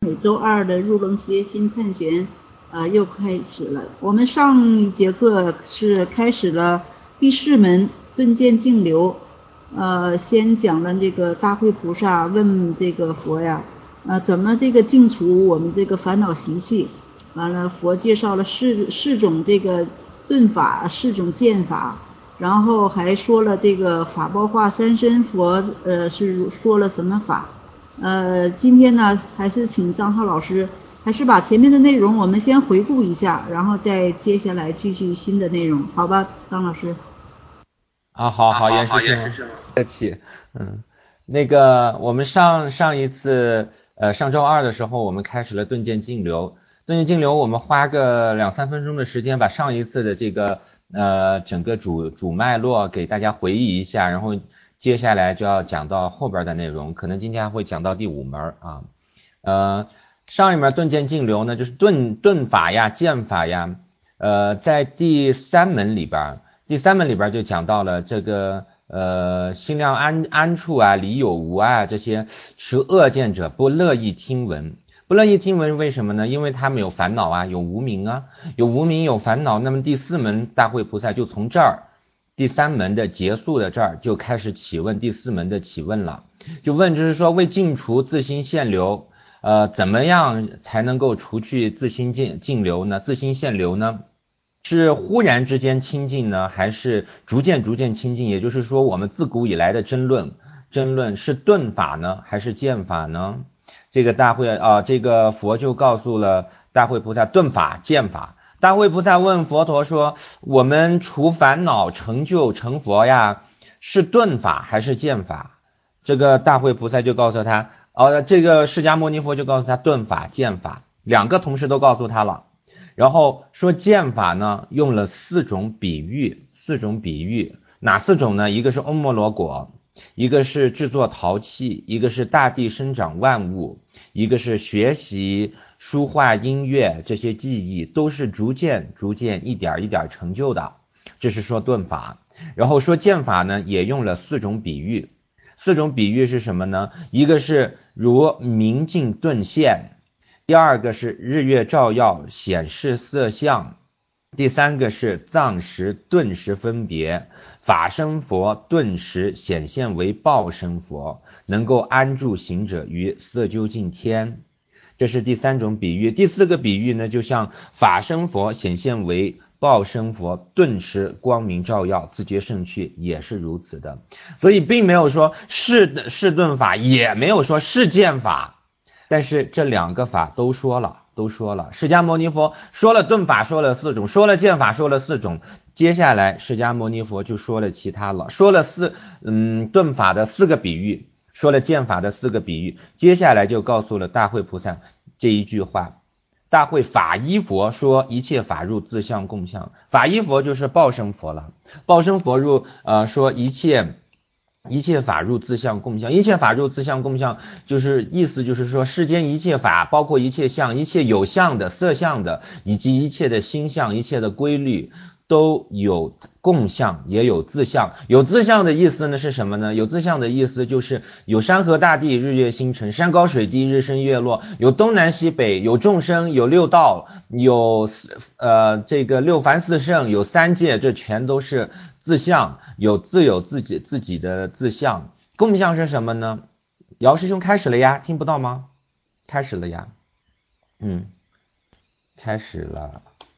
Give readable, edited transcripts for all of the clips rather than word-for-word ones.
每周二的入楞切心探玄，又开始了。我们上一节课是开始了第4门顿渐净流，先讲了这个大慧菩萨问这个佛呀，怎么这个净除我们这个烦恼习气。完了，佛介绍了四种这个顿法，4种渐法，然后还说了这个法报化三身佛，是说了什么法。今天呢，还是请张浩老师，还是把前面的内容我们先回顾一下，然后再接下来继续新的内容，好吧，张老师？ 好，严师兄，客气。那个我们上一次，上周二的时候，我们开始了顿渐净流。顿渐净流，我们花个2-3分钟的时间，把上一次的这个整个主脉络给大家回忆一下，然后接下来就要讲到后边的内容，可能今天还会讲到第5门啊。上一门顿渐净流呢，就是顿法呀、渐法呀，在第3门里边。第3门里边就讲到了这个心量安处啊，理有无啊，这些持恶见者不乐意听闻。不乐意听闻为什么呢？因为他们有烦恼啊，有无明啊，有无明有烦恼。那么第4门大慧菩萨就从这儿，第3门的结束的这儿就开始起问第4门的起问了，就问就是说为净除自心现流，怎么样才能够除去自心净流呢？自心现流呢？是忽然之间清净呢，还是逐渐清净？也就是说，我们自古以来的争论是顿法呢，还是渐法呢？这个这个佛就告诉了大慧菩萨顿法、渐法。大慧菩萨问佛陀说：“我们除烦恼、成就成佛呀，是顿法还是渐法？”这个大慧菩萨就告诉他，这个释迦牟尼佛就告诉他顿法、渐法，两个同时都告诉他了。然后说渐法呢，用了4种比喻，哪4种呢？一个是欧摩罗果，一个是制作陶器，一个是大地生长万物，一个是学习书画音乐，这些技艺都是逐渐一点一点成就的，这是说顿法。然后说渐法呢，也用了4种比喻，4种比喻是什么呢？一个是如明镜顿现，第2个是日月照耀显示色相，第3个是藏识顿时分别，法身佛顿时显现为报身佛，能够安住行者于色究竟天。这是第3种比喻。第4个比喻呢，就像法身佛显现为报身佛，顿时光明照耀，自觉胜趣，也是如此的。所以并没有说是顿法，也没有说是渐法，但是这2个法都说了。释迦牟尼佛说了顿法，说了4种，说了渐法，说了4种。接下来释迦牟尼佛就说了其他了，说了顿法的4个比喻，说了渐法的4个比喻。接下来就告诉了大慧菩萨这一句话：大慧法依佛说一切法入自相共相。法依佛就是报身佛了，报身佛说一切法入自相共相，一切法入自相共相，意思就是说，世间一切法，包括一切相，一切有相的、色相的，以及一切的心相、一切的规律，都有共相，也有自相。有自相的意思呢是什么呢？有自相的意思就是有山河大地、日月星辰，山高水低、日升月落，有东南西北，有众生，有六道，有这个六凡四圣，有3界，这全都是自相，有自己的自相。共相是什么呢？姚师兄开始了呀，听不到吗？开始了呀，开始了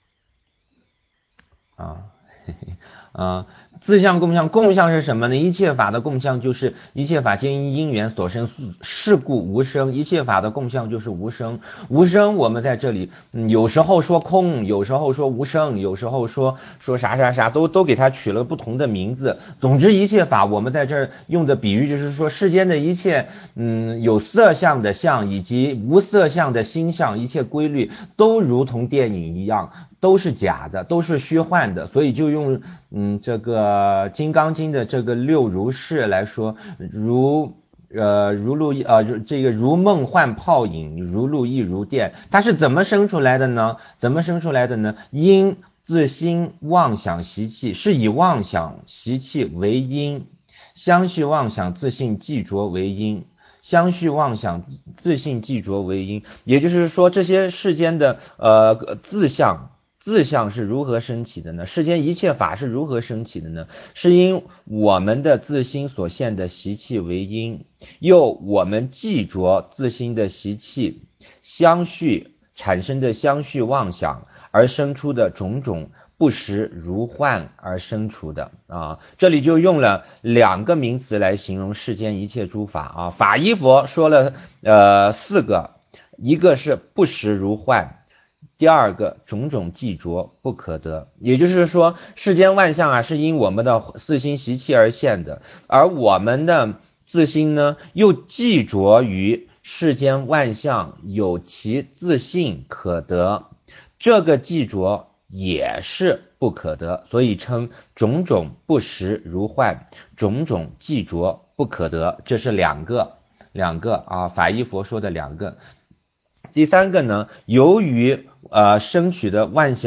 啊。自相共相，共相是什么呢？一切法的共相就是一切法皆因因缘所生，是故无生。一切法的共相就是无生。无生我们在这里，有时候说空，有时候说无生，有时候说啥都给它取了不同的名字。总之一切法我们在这儿用的比喻就是说，世间的一切有色相的相以及无色相的心相，一切规律都如同电影一样，都是假的，都是虚幻的。所以就用这个金刚经的这个六如是来说，这个如梦幻泡影，如露亦如电。它是怎么生出来的呢？因自心妄想习气，是以妄想习气为因，相续妄想自性既着为因， 相续妄想自性寂着为因。也就是说这些世间的自相是如何升起的呢？世间一切法是如何升起的呢？是因我们的自心所现的习气为因，又我们寂着自心的习气相续产生的相续妄想而生出的种种不实如幻而生出的这里就用了2个名词来形容世间一切诸法法依佛说了4个，一个是不实如幻，第2个种种寂着不可得。也就是说世间万象是因我们的自心习气而现的，而我们的自心呢又寂着于世间万象有其自性可得，这个寂着也是不可得，所以称种种不实如幻，种种寂着不可得。这是两个法依佛说的2个。第3个呢，由于生取的妄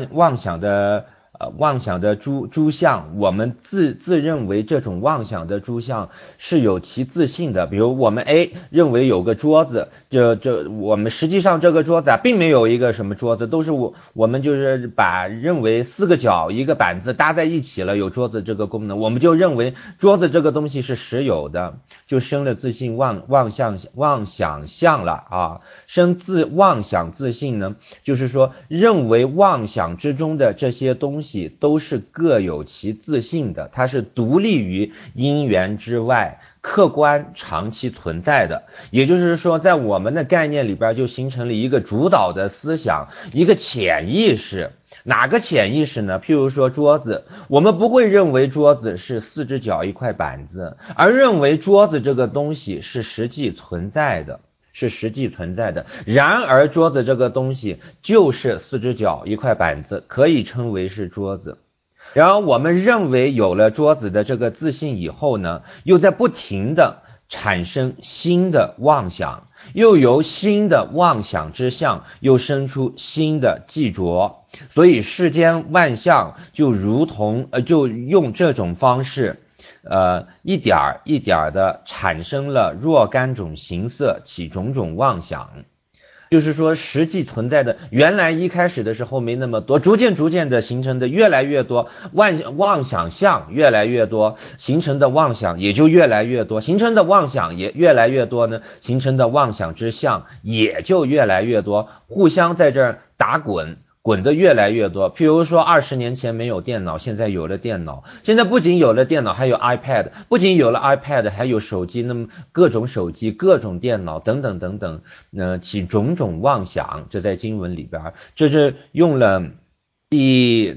想的诸相，我们自认为这种妄想的诸相是有其自性的。比如我们 A 认为有个桌子，我们实际上这个桌子并没有一个什么桌子，都是我们就是认为4个角一个板子搭在一起了，有桌子这个功能，我们就认为桌子这个东西是实有的，就生了自性妄想相了生自妄想自性呢，就是说认为妄想之中的这些东西都是各有其自性的，它是独立于因缘之外，客观长期存在的。也就是说在我们的概念里边就形成了一个主导的思想，一个潜意识。哪个潜意识呢？譬如说桌子，我们不会认为桌子是4只脚一块板子，而认为桌子这个东西是实际存在的。然而桌子这个东西就是4只脚一块板子，可以称为是桌子。然后我们认为有了桌子的这个自信以后呢，又在不停的产生新的妄想，又由新的妄想之相又生出新的寂着，所以世间万象就如同就用这种方式一点一点的产生了若干种形色，起种种妄想。就是说实际存在的原来一开始的时候没那么多，逐渐的形成的越来越多，妄想相越来越多，形成的妄想也就越来越多，形成的妄想也越来越多呢，形成的妄想之相也就越来越多，互相在这儿打滚得越来越多。譬如说20年前没有电脑，现在有了电脑，现在不仅有了电脑还有 iPad， 不仅有了 iPad 还有手机，那么各种手机各种电脑等等起种种妄想。这在经文里边这是用了第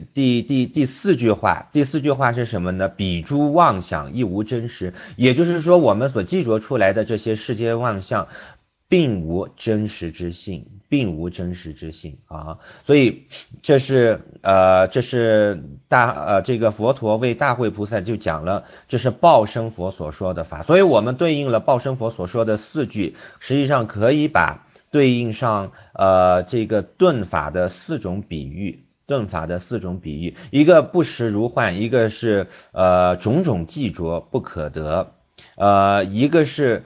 4句话。第4句话是什么呢？彼诸妄想亦无真实。也就是说我们所记着出来的这些世间妄想并无真实之性所以这是这个佛陀为大慧菩萨就讲了，这是报身佛所说的法。所以我们对应了报身佛所说的4句，实际上可以把对应上这个顿法的4种比喻。一个不实如幻，一个是种种寂着不可得，一个是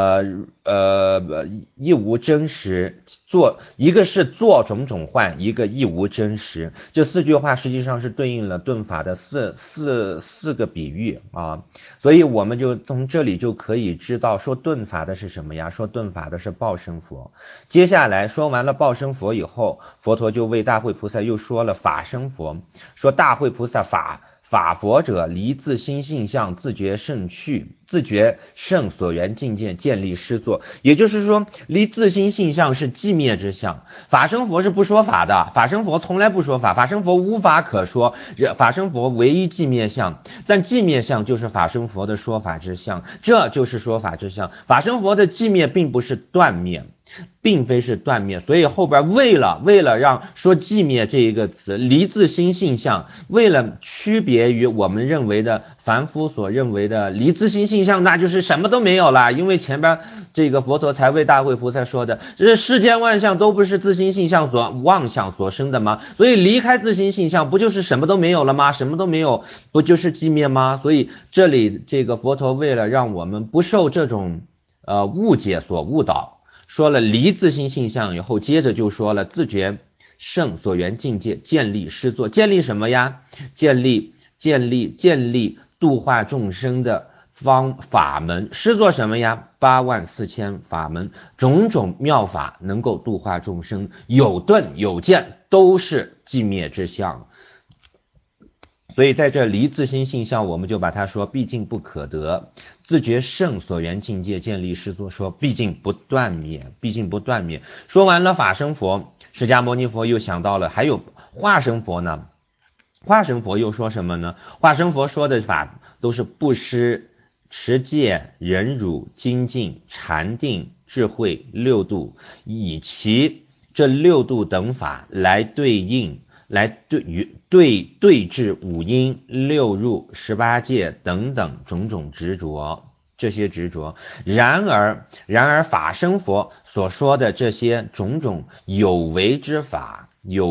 亦无真实，一个是做种种幻，一个亦无真实。这4句话实际上是对应了顿法的四个比喻所以我们就从这里就可以知道说顿法的是什么呀？说顿法的是报身佛。接下来说完了报身佛以后，佛陀就为大慧菩萨又说了法身佛，说大慧菩萨法佛者，离自心性相，自觉胜趣，自觉胜所缘境界，建立施作。也就是说离自心性相是寂灭之相，法身佛是不说法的，法身佛从来不说法，法身佛无法可说，法身佛唯一寂灭相，但寂灭相就是法身佛的说法之相，这就是说法之相。法身佛的寂灭并不是断灭，并非是断灭，所以后边为了让说寂灭这一个词离自心性相，为了区别于我们认为的凡夫所认为的离自心性相，那就是什么都没有了。因为前边这个佛陀才为大慧菩萨说的，这世间万象都不是自心性相所妄想所生的吗？所以离开自心性相不就是什么都没有了吗？什么都没有不就是寂灭吗？所以这里这个佛陀为了让我们不受这种误解所误导，说了离自性性相以后，接着就说了自觉圣所缘境界建立施作，建立什么呀？建立度化众生的法门，施作什么呀？84000法门，种种妙法能够度化众生，有顿有见，都是寂灭之相。所以在这离自心性相，我们就把它说毕竟不可得，自觉圣所缘境界建立施作，说毕竟不断灭。说完了法身佛，释迦牟尼佛又想到了还有化身佛呢。化身佛又说什么呢？化身佛说的法都是布施、持戒、忍辱、精进、禅定、智慧、六度，以其这六度等法来对治五阴、六入、18界等等种种执着，这些执着。然而法身佛所说的这些种种有为之法，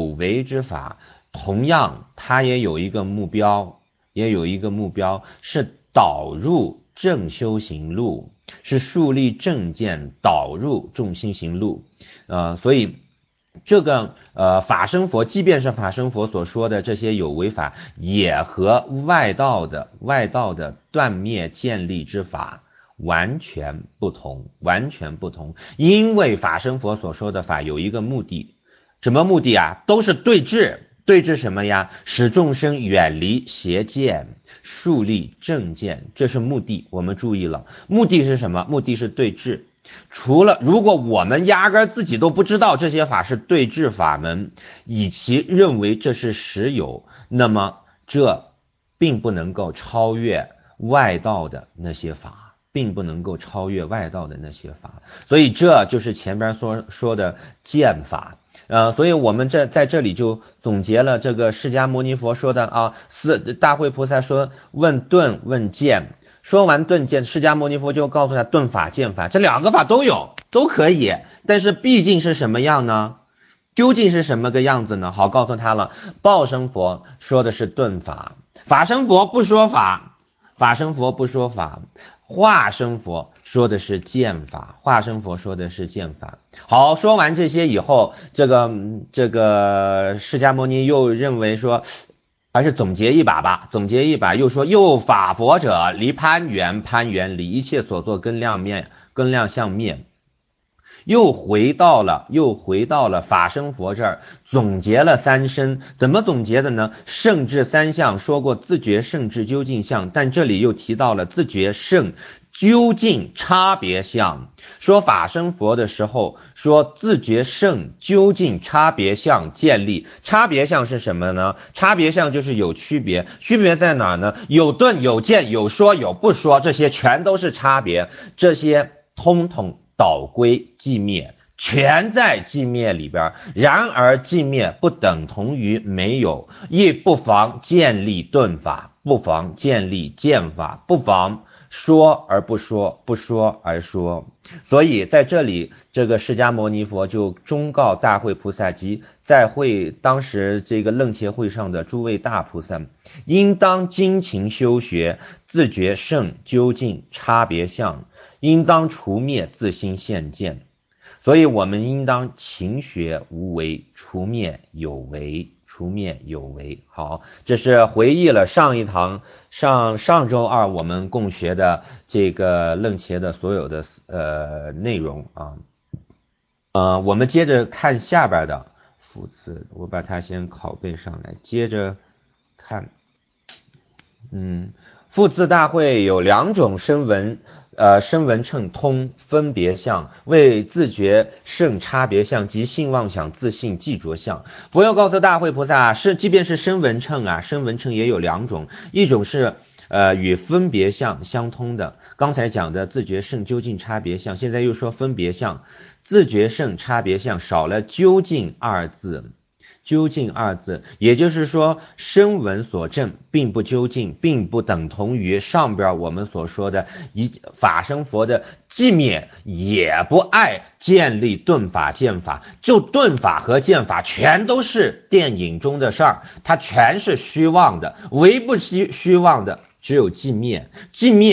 同样它也有一个目标，是导入正修行路，是树立正见，导入众心行路。所以这个法身佛，即便是法身佛所说的这些有为法，也和外道的断灭建立之法完全不同。因为法身佛所说的法有一个目的，什么目的啊？都是对治什么呀？使众生远离邪见，树立正见，这是目的。我们注意了，目的是什么？目的是对治。如果我们压根自己都不知道这些法是对治法门，以其认为这是实有，那么这并不能够超越外道的那些法，所以这就是前边说的见法。所以我们在这里就总结了这个释迦牟尼佛说的大慧菩萨说问顿问见，说完顿见，释迦牟尼佛就告诉他顿法见法这两个法都有，都可以，但是毕竟是什么样呢？究竟是什么个样子呢？好，告诉他了，报身佛说的是顿法，法身佛不说法，化身佛说的是见法，好，说完这些以后，这个释迦牟尼又认为说还是总结一把，又说又法佛者离攀缘离一切所作根量相灭，又回到了法身佛这儿，总结了三身。怎么总结的呢？圣智三相说过自觉圣智究竟相，但这里又提到了自觉圣究竟差别相。说法身佛的时候说自觉圣究竟差别相建立，差别相是什么呢？差别相就是有区别，区别在哪呢？有顿有见，有说有不说，这些全都是差别，这些通通导归寂灭，全在寂灭里边。然而寂灭不等同于没有，亦不妨建立顿法，不妨建立见法，不妨说而不说，不说而说。所以在这里，这个释迦牟尼佛就忠告大慧菩萨及当时这个楞伽会上的诸位大菩萨，应当精勤修学，自觉圣究竟差别相，应当除灭自心现见。所以我们应当勤学无为，除灭有为。好，这是回忆了上一堂上周二我们共学的这个楞伽的所有的内容啊。我们接着看下边的复次，我把它先拷贝上来，接着看。复次大会有两种声闻乘通分别相，为自觉圣差别相及性妄想自性寂着相。佛又告诉大慧菩萨，即便是声闻乘也有两种，一种是与分别相相通的，刚才讲的自觉圣究竟差别相，现在又说分别相。自觉圣差别相少了究竟二字，也就是说声闻所证并不究竟，并不等同于上边我们所说的法身佛的寂灭，也不爱建立顿法见法。就顿法和见法全都是电影中的事儿，它全是虚妄的，唯不虚妄的只有寂灭。寂灭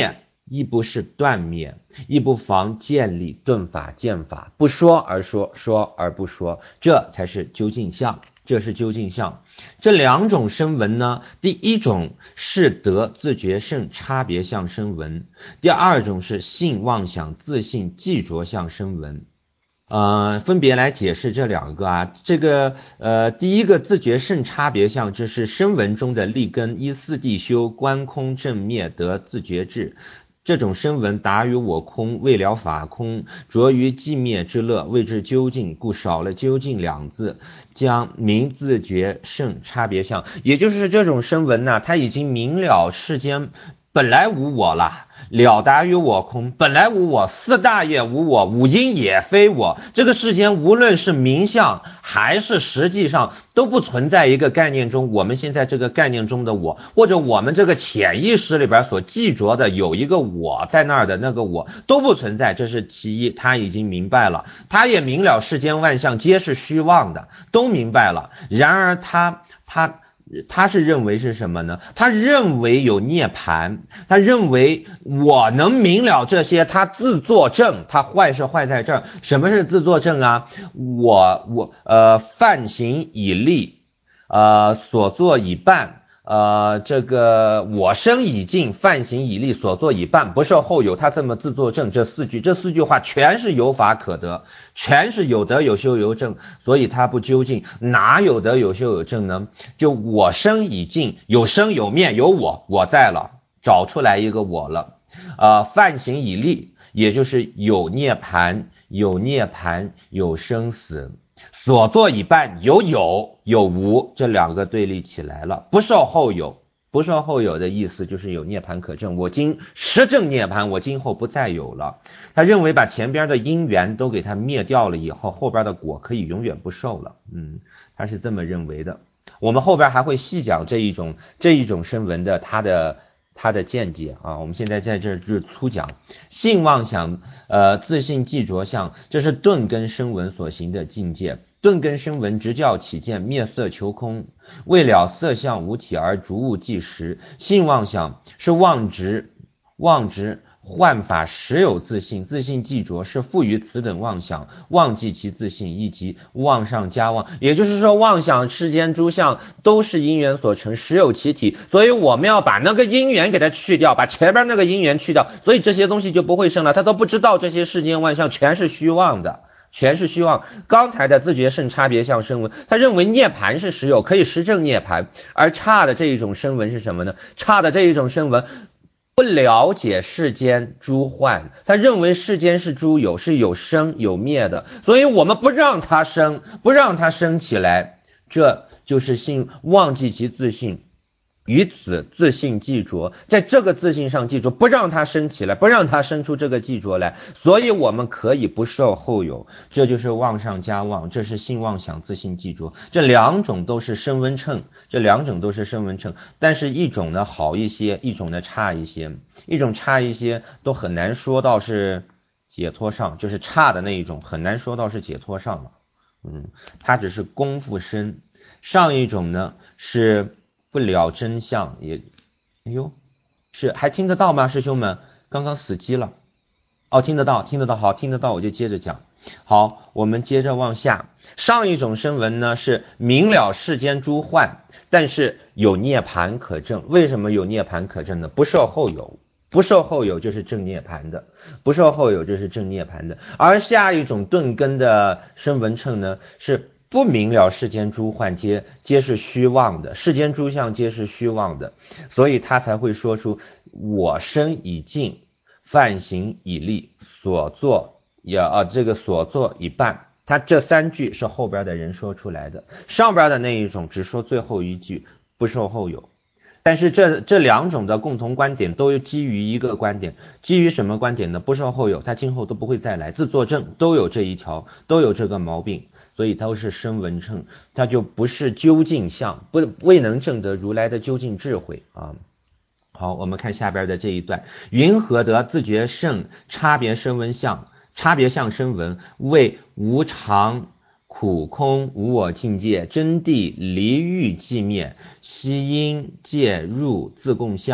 亦不是断灭，亦不妨建立顿法见法，不说而说，说而不说，这才是究竟相。这是究竟相。这两种声闻呢，第一种是得自觉圣差别相声闻，第二种是性妄想自性寂着相声闻。分别来解释这两个啊。这个第一个自觉圣差别相，这是声闻中的立根，依四谛修，观空正灭得自觉智。这种声闻达于我空，未了法空，着于寂灭之乐，谓之究竟，故少了究竟两字，将名自觉圣差别相。也就是这种声闻呢，他已经明了世间本来无我了，了达于我空，本来无我，四大也无我，五阴也非我，这个世间无论是名相还是实际上都不存在一个概念中，我们现在这个概念中的我，或者我们这个潜意识里边所记着的有一个我在那儿的那个我都不存在，这是其一。他已经明白了，他也明了世间万象皆是虚妄的，都明白了。然而他是认为是什么呢？他认为有涅槃，他认为我能明了这些，他自作证。他坏是坏在这儿。什么是自作证啊？犯行已立，所作已办，这个我生已尽，犯行已立，所作已办，不受后有。他这么自作证，这四句话全是有法可得，全是有得有修有证，所以他不究竟。哪有得有修有证呢？就我生已尽，有生有灭，有我在了，找出来一个我了。犯行已立，也就是有涅槃，有生死。所作已办，有无，这两个对立起来了，不受后有。不受后有的意思就是有涅槃可证，我今实证涅槃，我今后不再有了。他认为把前边的因缘都给他灭掉了以后，后边的果可以永远不受了。他是这么认为的。我们后边还会细讲这一种声闻的他的见解啊。我们现在在这就是粗讲性妄想自性寂着相，这是顿根声闻所行的境界。顿根声闻直教起见，灭色求空，为了色相无体而逐物即实。性妄想是妄执幻法实有自性，自性寂着是赋予此等妄想，忘记其自性，以及妄上加妄。也就是说，妄想世间诸相都是因缘所成，实有其体，所以我们要把那个因缘给它去掉，把前边那个因缘去掉，所以这些东西就不会生了。他都不知道这些世间万象全是虚妄的，全是虚妄。刚才的自觉圣差别相声闻，他认为涅槃是实有，可以实证涅槃。而差的这一种声闻是什么呢？差的这一种声闻不了解世间诸幻，他认为世间是诸有，是有生有灭的，所以我们不让它生，不让它生起来，这就是性忘记其自性，于此自性寂着，在这个自性上寂着，不让它生起来，不让它生出这个寂着来，所以我们可以不受后有。这就是妄上加妄，这是性妄想自性寂着。这两种都是声闻乘，但是一种呢好一些，一种呢差一些。一种差一些都很难说到是解脱上，就是差的那一种很难说到是解脱上了。它只是功夫深。上一种呢是不了真相，是还听得到吗？师兄们，刚刚死机了。听得到，好，听得到我就接着讲。好，我们接着往下。上一种声闻呢是明了世间诸幻，但是有涅槃可证。为什么有涅槃可证呢？不受后有，不受后有就是正涅槃的，不受后有就是正涅槃的。而下一种顿根的声闻乘呢是不明了世间诸幻皆是虚妄的，世间诸相皆是虚妄的，所以他才会说出我生已尽，犯行已立，所作已办。他这三句是后边的人说出来的，上边的那一种只说最后一句不受后有。但是这两种的共同观点都基于一个观点，基于什么观点呢？不受后有，他今后都不会再来，自作证都有这一条，都有这个毛病，所以都是声闻乘，他就不是究竟相，未能证得如来的究竟智慧啊。好，我们看下边的这一段，云何得自觉圣差别声闻相，差别相声闻，为无常苦空无我境界，真谛离欲寂灭，悉因界入自共相，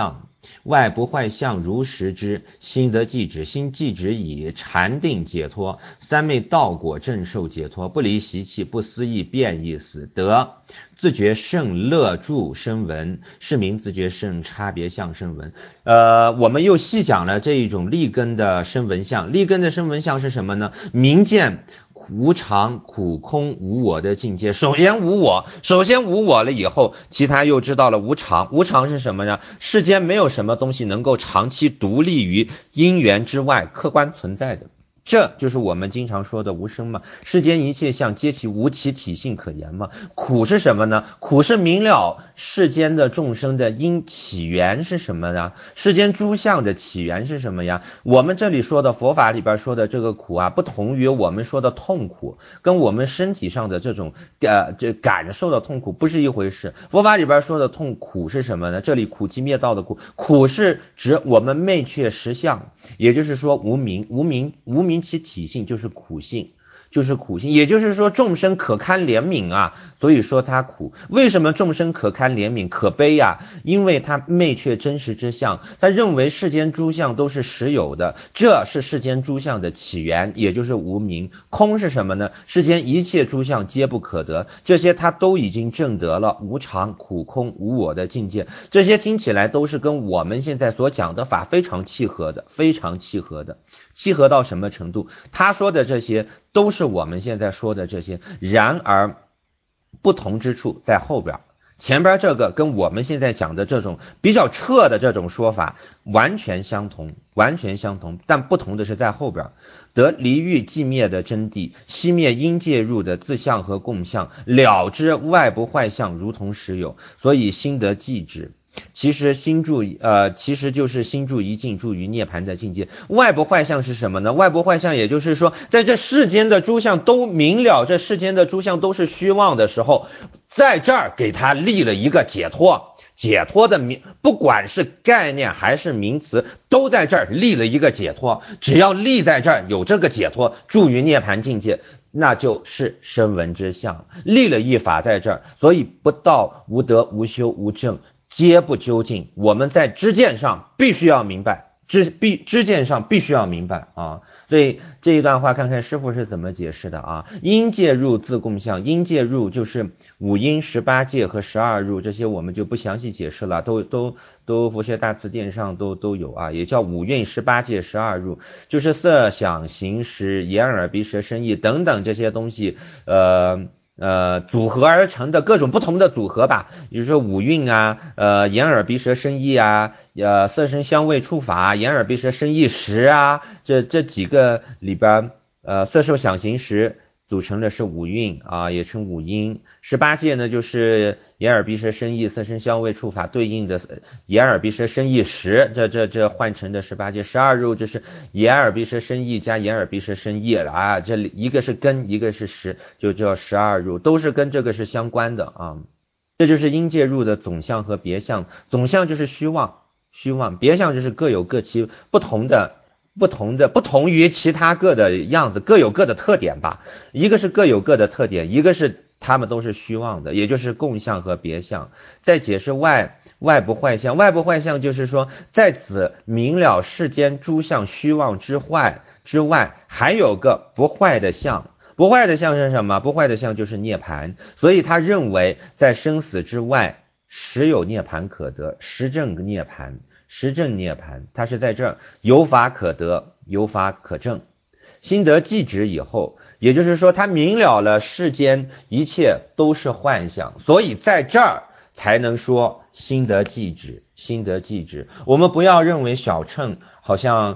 外不坏相如实知，心得寂止，心寂止矣，禅定解脱，三昧道果正受解脱，不离习气，不思议变异死，得自觉圣乐住声闻，是名自觉圣差别相声闻。我们又细讲了这一种立根的声闻相。立根的声闻相是什么呢？明见无常苦空无我的境界。首先无我了以后，其他又知道了无常。无常是什么呢？世间没有什么东西能够长期独立于因缘之外客观存在的，这就是我们经常说的无生嘛。世间一切相皆其无其体性可言嘛。苦是什么呢？苦是明了世间的众生的因起源是什么呢？世间诸相的起源是什么呀？我们这里说的佛法里边说的这个苦啊，不同于我们说的痛苦，跟我们身体上的这种感受的痛苦不是一回事。佛法里边说的痛苦是什么呢？这里苦集灭道的苦，苦是指我们昧却实相，也就是说无明其体性就是苦性，也就是说众生可堪怜悯啊，所以说他苦。为什么众生可堪怜悯可悲啊？因为他昧却真实之相，他认为世间诸相都是实有的，这是世间诸相的起源，也就是无明。空是什么呢？世间一切诸相皆不可得，这些他都已经证得了无常苦空无我的境界。这些听起来都是跟我们现在所讲的法非常契合的，契合到什么程度？他说的这些都是我们现在说的这些，然而不同之处在后边。前边这个跟我们现在讲的这种比较彻的这种说法完全相同，但不同的是在后边。得离欲寂灭的真谛，熄灭因介入的自相和共相，了知外不坏相如同实有，所以心得寂止。其实就是心住一境，住于涅槃的境界。外不坏相是什么呢？外不坏相也就是说，在这世间的诸相都明了，这世间的诸相都是虚妄的时候，在这儿给他立了一个解脱的不管是概念还是名词，都在这儿立了一个解脱。只要立在这儿有这个解脱，住于涅槃境界，那就是声闻之相，立了一法在这儿。所以不道无德无修无证皆不究竟，我们在知见上必须要明白，知见上必须要明白啊。所以这一段话看看师父是怎么解释的啊。因介入自共相，因介入就是五因18界和12入，这些我们就不详细解释了，都佛学大辞典上都有啊，也叫五蕴18界12入，就是色想行识眼耳鼻舌身意等等这些东西组合而成的各种不同的组合吧，比如说五蕴啊，眼耳鼻舌身意啊，色声香味触法，眼耳鼻舌身意识啊，这几个里边，色受想行识组成的是五蕴啊，也称五阴。18界呢，就是眼耳鼻舌身意，色声香味触法对应的眼耳鼻舌身意识，这换成的18界。12入就是眼耳鼻舌身意加眼耳鼻舌身意了啊，这一个是根，一个是识，就叫12入，都是跟这个是相关的啊。这就是因介入的总相和别相，总相就是虚妄，别相就是各有各其不同于其他各的样子，各有各的特点吧。一个是各有各的特点，一个是他们都是虚妄的，也就是共相和别相。再解释外不坏相，外不坏相就是说，在此明了世间诸相虚妄之外，还有个不坏的相。不坏的相是什么？不坏的相就是涅槃。所以他认为在生死之外实有涅槃可得，实证涅槃，它是在这儿有法可得，有法可证。心得寂止以后，也就是说他明了了世间一切都是幻象，所以在这儿才能说心得寂止。我们不要认为小乘好像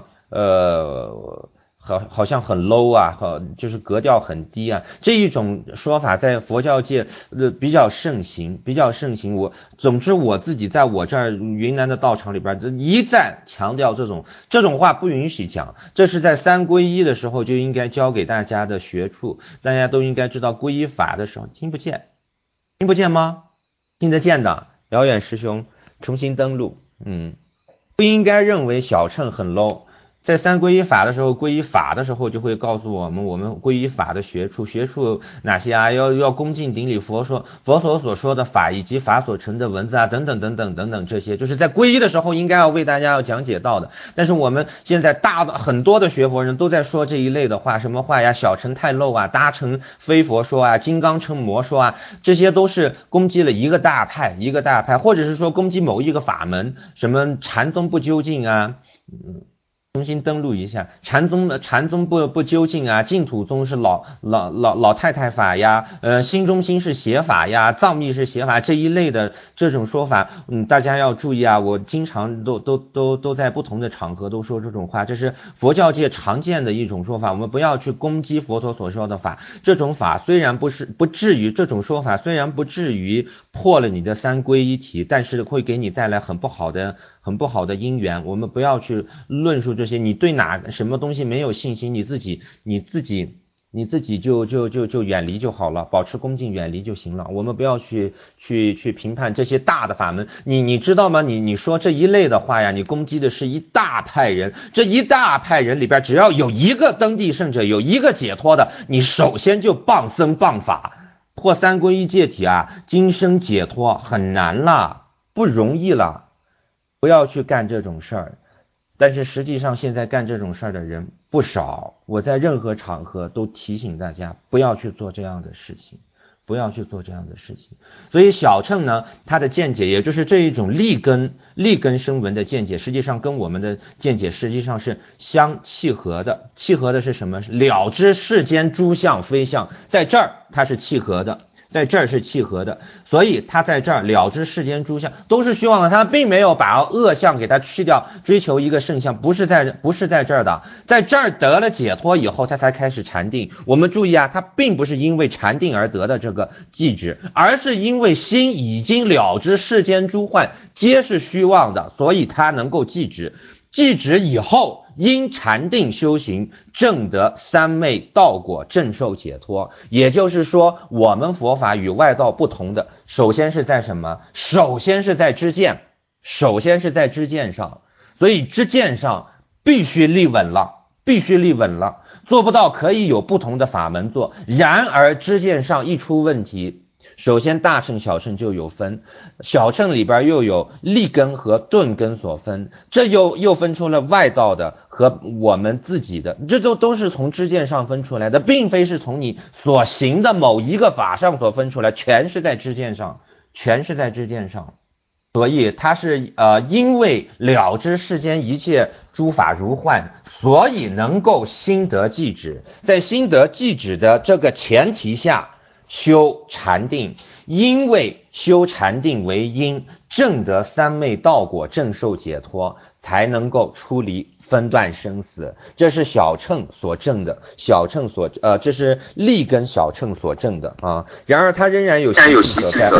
很 low 啊，就是格调很低啊，这一种说法在佛教界比较盛行。总之我自己在我这儿云南的道场里边一再强调这种话不允许讲，这是在三皈依的时候就应该教给大家的学处，大家都应该知道皈依法的时候听不见吗？听得见的，遥远师兄重新登录。不应该认为小乘很 low。 在三皈依法的时候，皈依法的时候就会告诉我们皈依法的学处哪些啊？要恭敬顶礼佛所说的法以及法所成的文字啊，等等这些，就是在皈依的时候应该要为大家要讲解到的。但是我们现在很多的学佛人都在说这一类的话，什么话呀？小乘太漏啊，大乘非佛说啊，金刚乘魔说啊，这些都是攻击了一个大派，或者是说攻击某一个法门，什么禅宗不究竟啊，重新登录一下，禅宗不究竟啊，净土宗是老太太法呀，心中心是邪法呀，藏密是邪法这一类的这种说法，大家要注意啊，我经常都在不同的场合都说这种话，这是佛教界常见的一种说法，我们不要去攻击佛陀所说的法，这种法虽然不至于，这种说法虽然不至于破了你的三皈依体，但是会给你带来很不好的因缘，我们不要去论述这些，你对什么东西没有信心，你自己就远离就好了，保持恭敬远离就行了，我们不要去评判这些大的法门，你知道吗？你说这一类的话呀，你攻击的是一大派人，这一大派人里边只要有一个登地圣者，有一个解脱的，你首先就谤僧谤法，破三皈依戒体啊，今生解脱很难了，不容易了。不要去干这种事儿，但是实际上现在干这种事儿的人不少，我在任何场合都提醒大家不要去做这样的事情，所以小乘呢，它的见解也就是这一种立根声闻的见解，实际上跟我们的见解实际上是相契合的。契合的是什么？了知世间诸相非相，在这儿它是契合的。所以他在这儿了知世间诸相都是虚妄的，他并没有把恶相给他去掉，追求一个圣相，不是在这儿的，在这儿得了解脱以后他才开始禅定。我们注意啊，他并不是因为禅定而得的这个寂止，而是因为心已经了知世间诸幻皆是虚妄的，所以他能够寂止。寂止以后，因禅定修行证得三昧道果，正受解脱。也就是说，我们佛法与外道不同的，首先是在什么？首先是在知见上。所以知见上必须立稳了，做不到可以有不同的法门做，然而知见上一出问题，首先大乘小乘就有分，小乘里边又有立根和顿根所分，这又分出了外道的和我们自己的，这都是从知见上分出来的，并非是从你所行的某一个法上所分出来，全是在知见上。所以它是因为了知世间一切诸法如幻，所以能够心得寂止，在心得寂止的这个前提下修禅定，因为修禅定为因，证得三昧道果，正受解脱，才能够出离分断生死。这是小乘所证的，这是立根小乘所证的啊。然而它仍然有习气所在。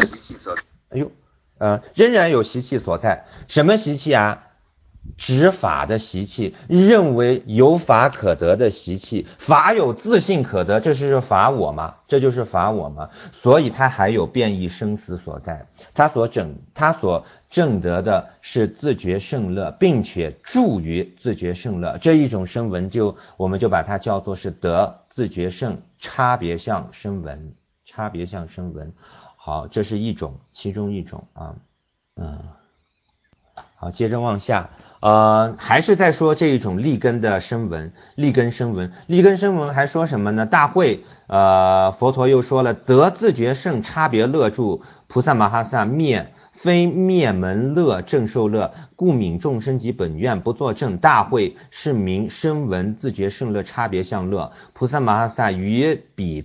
仍然有习气所在。什么习气啊？执法的习气，认为有法可得的习气，法有自性可得，这就是法我嘛，所以他还有变异生死所在。他所证得的是自觉圣乐，并且助于自觉圣乐，这一种声闻我们就把它叫做是得自觉圣差别相声闻。好，这是其中一种啊。好，接着往下，还是在说这一种立根的声闻，立根声闻还说什么呢？大会佛陀又说了，得自觉圣差别乐住，菩萨摩诃萨非灭门乐正受乐，故悯众生及本愿不作证。大会是名声闻自觉圣乐差别相乐，菩萨摩诃萨于彼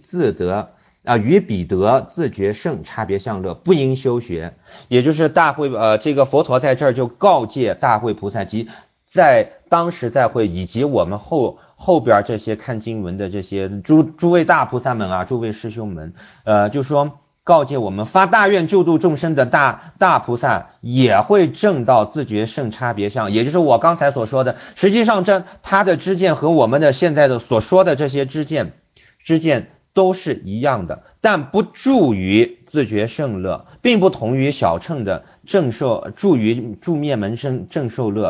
得自觉圣差别相乐，不应修学。也就是大会这个佛陀在这儿就告诫大会菩萨及在当时在会以及我们后边这些看经文的这些诸位大菩萨们啊，诸位师兄们，就说告诫我们发大愿救度众生的大菩萨也会证到自觉圣差别相，也就是我刚才所说的，实际上他的知见和我们的现在的所说的这些知见都是一样的，但不助于自觉圣乐，并不同于小乘的助灭门生正受乐。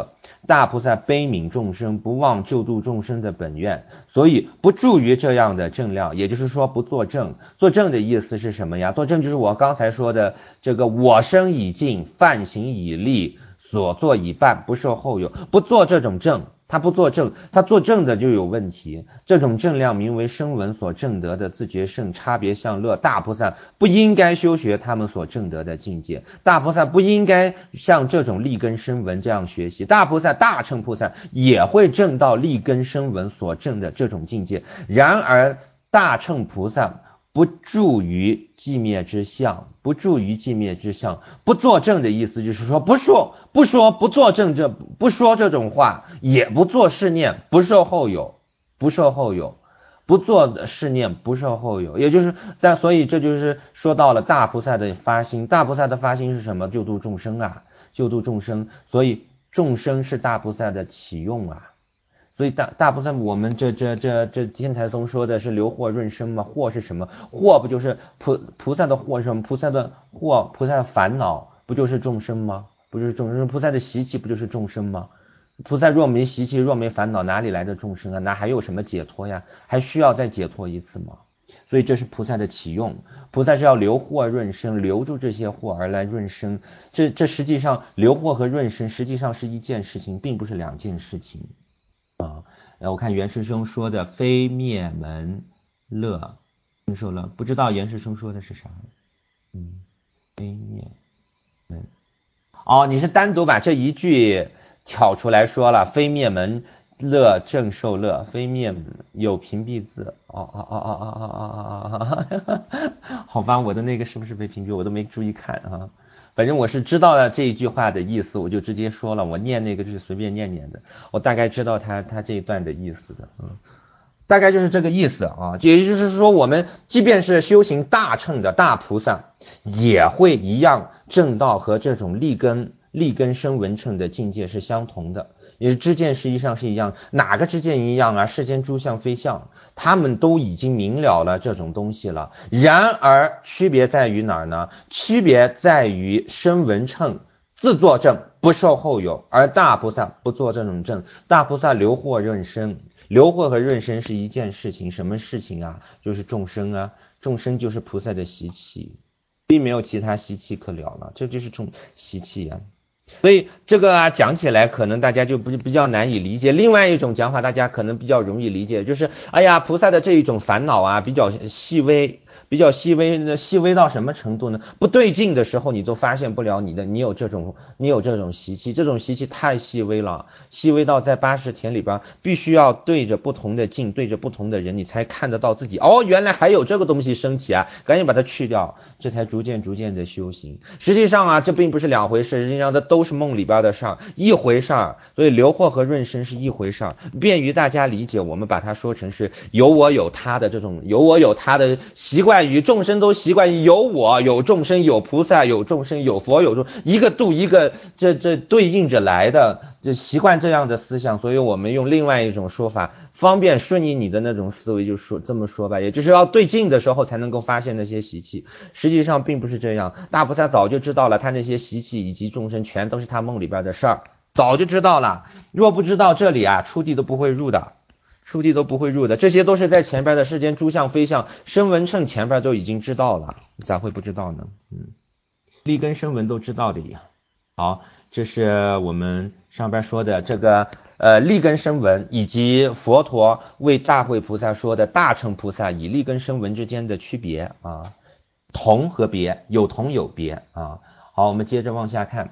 大菩萨悲悯众生，不忘救度众生的本愿，所以不住于这样的正量，也就是说不作正。作正的意思是什么呀？作正就是我刚才说的这个我生已尽，犯行已立，所作已办，不受后有，不做这种正。他不作正，他作正的就有问题。这种正量名为声闻所证得的自觉圣差别相乐，大菩萨不应该修学他们所证得的境界，大菩萨不应该像这种利根声闻这样学习，大菩萨大乘菩萨也会证到利根声闻所证的这种境界，然而大乘菩萨不住于寂灭之相，不住于寂灭之相，不作正的意思就是说不作正，不说这种话，也不做是念，不受后有，不做是念，不受后有，也就是所以这就是说到了大菩萨的发心，大菩萨的发心是什么？救度众生啊，救度众生，所以众生是大菩萨的起用啊。所以大菩萨，我们这天台宗说的是流惑润生嘛？惑是什么？惑不就是菩萨的惑是什么？菩萨的惑，菩萨的烦恼不就是众生吗？不就是众生？菩萨的习气不就是众生吗？菩萨若没习气，若没烦恼，哪里来的众生啊？哪还有什么解脱呀？还需要再解脱一次吗？所以这是菩萨的起用，菩萨是要流惑润生，留住这些惑而来润生。这实际上流惑和润生实际上是一件事情，并不是两件事情。我看袁师兄说的非灭门乐听说了，不知道袁师兄说的是啥。非灭门你是单独把这一句挑出来说了，非灭门乐正受乐，非灭有屏蔽字。好吧，我的那个是不是被屏蔽？我都没注意看啊。反正我是知道了这一句话的意思，我就直接说了，我念那个就是随便念的，我大概知道他这一段的意思的，大概就是这个意思啊。也就是说，我们即便是修行大乘的大菩萨，也会一样证道和这种利根声闻乘的境界是相同的。也是知见实际上是一样，哪个知见一样啊？世间诸相非相，他们都已经明了了这种东西了。然而区别在于哪儿呢？区别在于声闻乘自作证，不受后有，而大菩萨不做这种证。大菩萨流惑润生，流惑和润生是一件事情，什么事情啊？就是众生啊，众生就是菩萨的习气，并没有其他习气可了了，这就是种习气啊。所以这个讲起来可能大家就比较难以理解。另外一种讲法大家可能比较容易理解，就是菩萨的这一种烦恼啊比较细微到什么程度呢？不对劲的时候你就发现不了你有这种习气，这种习气太细微了，细微到在80田里边必须要对着不同的境，对着不同的人，你才看得到自己原来还有这个东西升起啊，赶紧把它去掉，这才逐渐的修行。实际上这并不是两回事，实际上这都是梦里边的事儿，一回事儿。所以流惑和润生是一回事儿，便于大家理解，我们把它说成是有我有他的这种有我有他的习惯于众生都习惯于有我有众生有菩萨有众生有佛有众，一个度一个，这对应着来的，就习惯这样的思想。所以我们用另外一种说法，方便顺应你的那种思维，就说这么说吧，也就是要对境的时候才能够发现那些习气。实际上并不是这样，大菩萨早就知道了，他那些习气以及众生全都是他梦里边的事儿，早就知道了。若不知道这里出地都不会入的，这些都是在前边的世间诸相非相声闻乘前边都已经知道了，咋会不知道呢？利根声闻都知道的呀。好，这是我们上边说的这个利根声闻，以及佛陀为大慧菩萨说的大乘菩萨以利根声闻之间的区别啊，同和别，有同有别啊。好，我们接着往下看，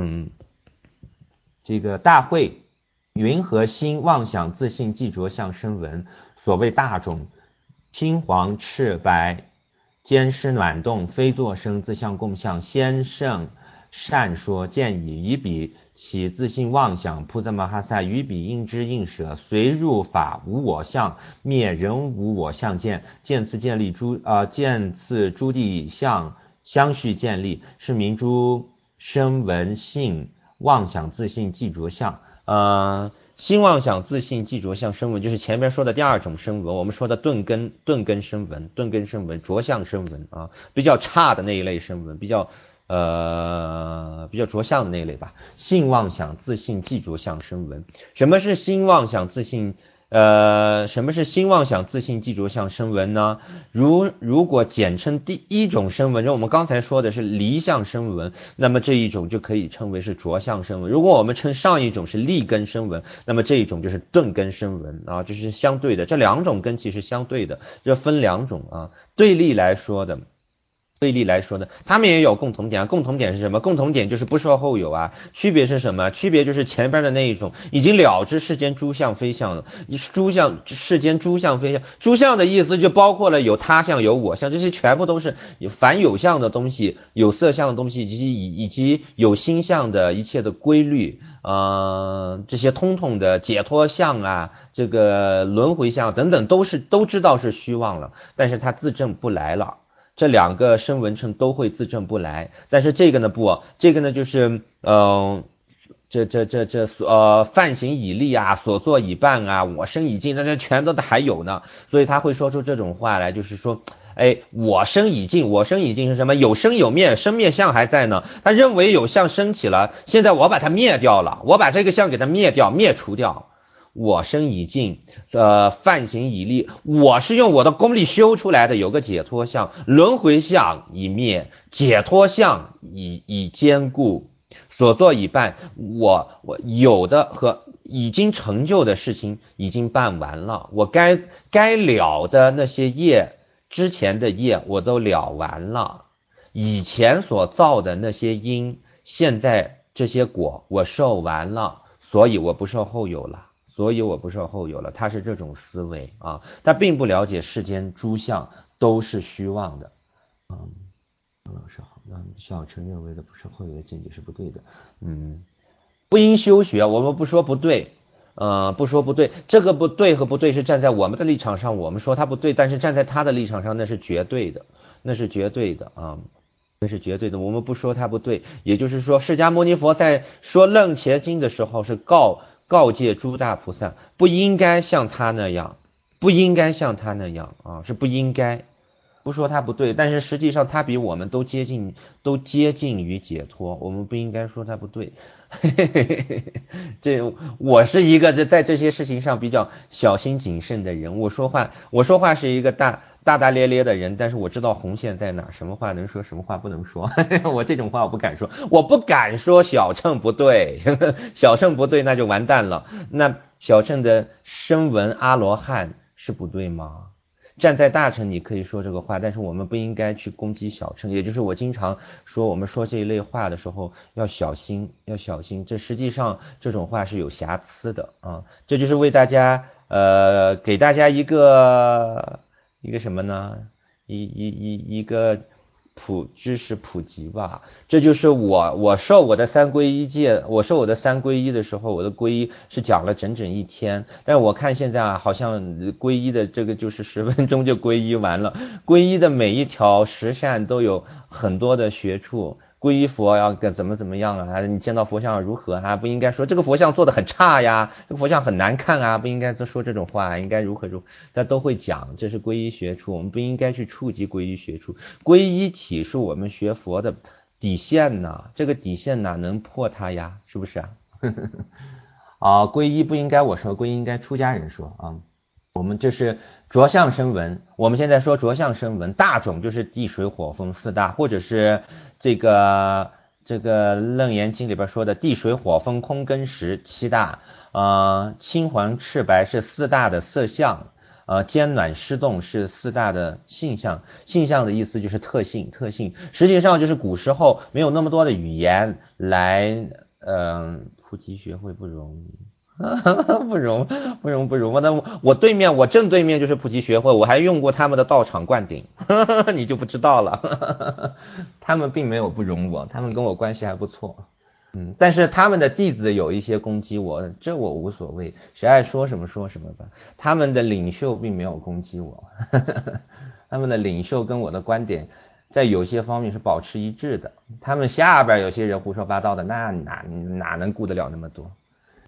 这个大慧云何心妄想自信既着相声闻，所谓大种青黄赤白坚湿暖动非作声自相共相，先圣善说见以于彼起自信妄想，菩萨摩诃萨于彼应知应舍，随入法无我相，灭人无我相见，见次诸地相相续建立，是名诸声闻性妄想自信即着相。心妄想自信即着相声闻，就是前面说的第二种声闻，我们说的顿根声闻，着相声闻比较差的那一类声闻，比较着相的那一类吧。性妄想自信即着相声闻。什么是心妄想自信？什么是心妄想自信即着相声闻呢？如果简称第一种声闻，我们刚才说的是离相声闻，那么这一种就可以称为是着相声闻。如果我们称上一种是立根声闻，那么这一种就是顿根声闻啊，这是相对的，这两种根器是相对的，这分两种啊。对立来说的，他们也有共同点啊。共同点是什么？共同点就是不受后有啊。区别是什么？区别就是前边的那一种已经了知世间诸相非相了。世间诸相非相，诸相的意思就包括了有他相有我相，这些全部都是凡有相的东西，有色相的东西，以及有心相的一切的规律，这些通通的解脱相啊，这个轮回相等等都知道是虚妄了，但是它自证不来了。这两个声闻乘都会自证不来，但是这个呢不，这个呢就是犯行已立啊，所作已办啊，我生已尽，那这全都还有呢，所以他会说出这种话来，就是说，我生已尽是什么？有生有灭，生灭相还在呢。他认为有相升起了，现在我把它灭掉了，我把这个相给它灭掉，灭除掉。我生已尽，犯行已立，我是用我的功力修出来的，有个解脱相，轮回相已灭，解脱相已坚固，所作已办，我有的和已经成就的事情已经办完了，我该了的那些业，之前的业我都了完了，以前所造的那些因，现在这些果我受完了，所以我不受后有了。他是这种思维啊，他并不了解世间诸相都是虚妄的。老师好，那小乘认为的不是后有的见解是不对的。不应修学，我们不说不对，这个不对和不对是站在我们的立场上，我们说他不对，但是站在他的立场上那是绝对的啊，那是绝对的，我们不说他不对。也就是说，释迦牟尼佛在说楞伽经的时候是告诫诸大菩萨不应该像他那样啊，是不应该。不说他不对，但是实际上他比我们都接近于解脱，我们不应该说他不对。我是一个在这些事情上比较小心谨慎的人，我说话是一个大咧咧的人，但是我知道红线在哪，什么话能说，什么话不能说。我这种话我不敢说，小乘不对，小乘不对那就完蛋了。那小乘的声闻阿罗汉是不对吗？站在大乘你可以说这个话，但是我们不应该去攻击小乘，也就是我经常说我们说这一类话的时候要小心，这实际上这种话是有瑕疵的啊。这就是为大家给大家一个什么呢？一个知识普及吧。这就是我受我的三皈依戒，我受我的三皈依的时候，我的皈依是讲了整整1天，但是我看现在啊，好像皈依的这个就是10分钟就皈依完了。皈依的每一条十善都有很多的学处，皈依佛要怎么样啊？你见到佛像如何啊？不应该说这个佛像做的很差呀，这个佛像很难看啊，不应该说这种话，应该如何，他都会讲，这是皈依学处，我们不应该去触及皈依学处。皈依体是我们学佛的底线呢，这个底线哪能破它呀？是不是啊？皈依不应该我说，皈依应该出家人说啊。我们这是着相声闻，我们现在说着相声闻，大种就是地水火风4大，或者是这个楞严经里边说的地水火风空根识7大，青黄赤白是4大的色相，坚暖湿冻是4大的性相。性相的意思就是特性，实际上就是古时候没有那么多的语言来普及学会不容易。不容。我正对面就是普及学会，我还用过他们的道场灌顶，你就不知道了。他们并没有不容我，他们跟我关系还不错。但是他们的弟子有一些攻击我，这我无所谓，谁爱说什么说什么吧。他们的领袖并没有攻击我，他们的领袖跟我的观点在有些方面是保持一致的。他们下边有些人胡说八道的，那哪能顾得了那么多？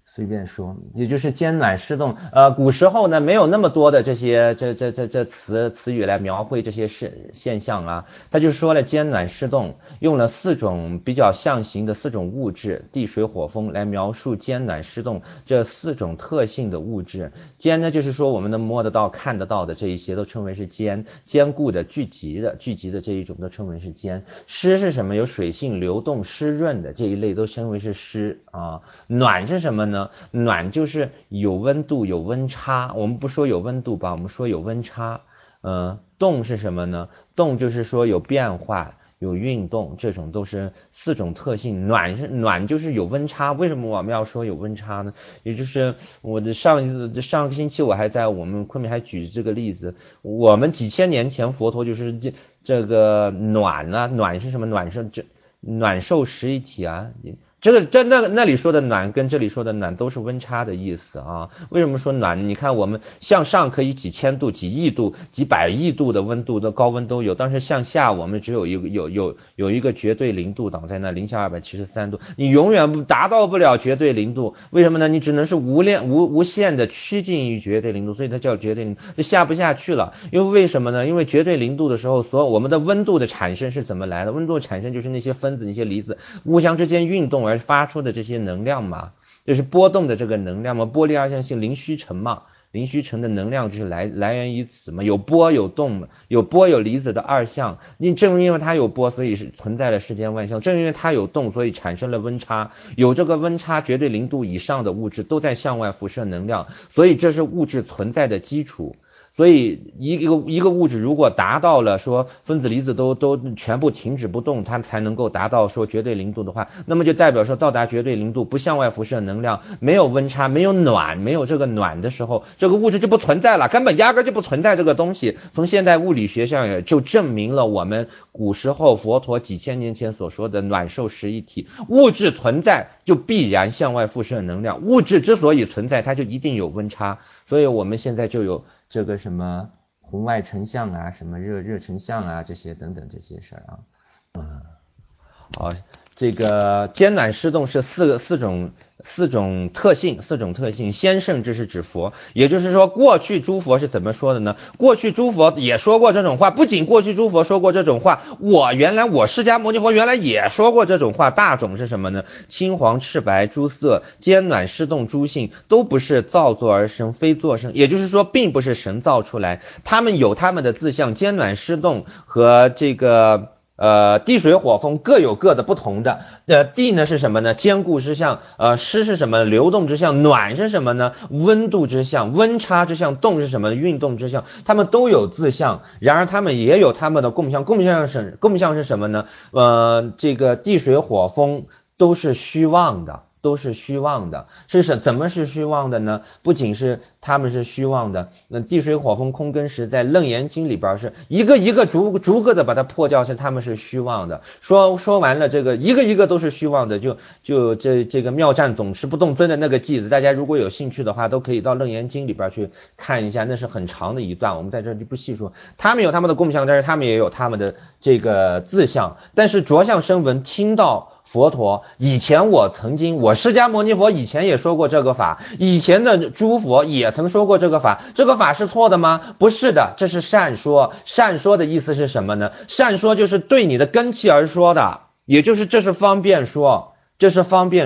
随便说，也就是坚暖湿动。古时候呢没有那么多的这些词语来描绘这些现象啊，他就说了坚暖湿动，用了4种比较象形的4种物质，地水火风来描述坚暖湿动这4种特性的物质。坚呢就是说我们能摸得到看得到的这一些都称为是坚固的聚集的这一种都称为是坚。湿是什么？有水性流动湿润的这一类都称为是湿啊。暖是什么呢？暖就是有温度有温差，我们不说有温度吧，我们说有温差。动是什么呢？动就是说有变化有运动，这种都是4种特性。暖就是有温差，为什么我们要说有温差呢？也就是我的上个星期我还在我们昆明还举这个例子，我们几千年前佛陀就是这个暖啊，暖是什么？暖受十一体啊。那里说的暖跟这里说的暖都是温差的意思啊。为什么说暖？你看我们向上可以几千度、几亿度、几百亿度的温度的高温都有，但是向下我们只有一个绝对0度挡在那，-273度，你永远达到不了绝对0度。为什么呢？你只能是无限的趋近于绝对0度，所以它叫绝对0度，就下不下去了。因为什么呢？因为绝对0度的时候，我们的温度的产生是怎么来的？温度的产生就是那些分子那些离子互相之间运动而发出的这些能量嘛，就是波动的这个能量嘛，波粒二象性零虚尘嘛，零虚尘的能量就是来源于此嘛，有波有动，有波有离子的二象，正因为它有波，所以是存在了世间万象，正因为它有动，所以产生了温差，有这个温差绝对0度以上的物质都在向外辐射能量，所以这是物质存在的基础。所以一个物质如果达到了说分子离子都全部停止不动，它才能够达到说绝对0度的话，那么就代表说到达绝对0度不向外辐射能量，没有温差，没有暖，没有这个暖的时候，这个物质就不存在了，根本压根就不存在这个东西。从现代物理学上也就证明了我们古时候佛陀几千年前所说的暖受十一体，物质存在就必然向外辐射能量，物质之所以存在它就一定有温差，所以我们现在就有这个什么红外成像啊，什么热成像啊，这些等等这些事儿啊。好，这个坚暖湿动是四种特性，先圣之是指佛，也就是说过去诸佛是怎么说的呢？过去诸佛也说过这种话，不仅过去诸佛说过这种话，我释迦牟尼佛原来也说过这种话。大种是什么呢？青黄赤白诸色，坚暖湿动诸性，都不是造作而生，非作生，也就是说并不是神造出来，他们有他们的自相，坚暖湿动和这个地水火风各有各的不同的。地呢是什么呢？坚固之象。湿是什么？流动之象。暖是什么呢？温度之象。温差之象。动是什么？运动之象。他们都有自相，然而他们也有他们的共相。共相是什么呢？这个地水火风都是虚妄的。怎么是虚妄的呢？不仅是他们是虚妄的，那地水火风空跟实在楞严经里边是一个逐个的把它破掉，是他们是虚妄的。说完了这个一个都是虚妄的，就这个妙战总持不动尊的那个偈子，大家如果有兴趣的话都可以到楞严经里边去看一下，那是很长的一段，我们在这就不细说。他们有他们的共相，但是他们也有他们的这个自相。但是着相声闻听到佛陀，以前我释迦牟尼佛以前也说过这个法，以前的诸佛也曾说过这个法，这个法是错的吗？不是的，这是善说。善说的意思是什么呢？善说就是对你的根器而说的，也就是这是方便说，就是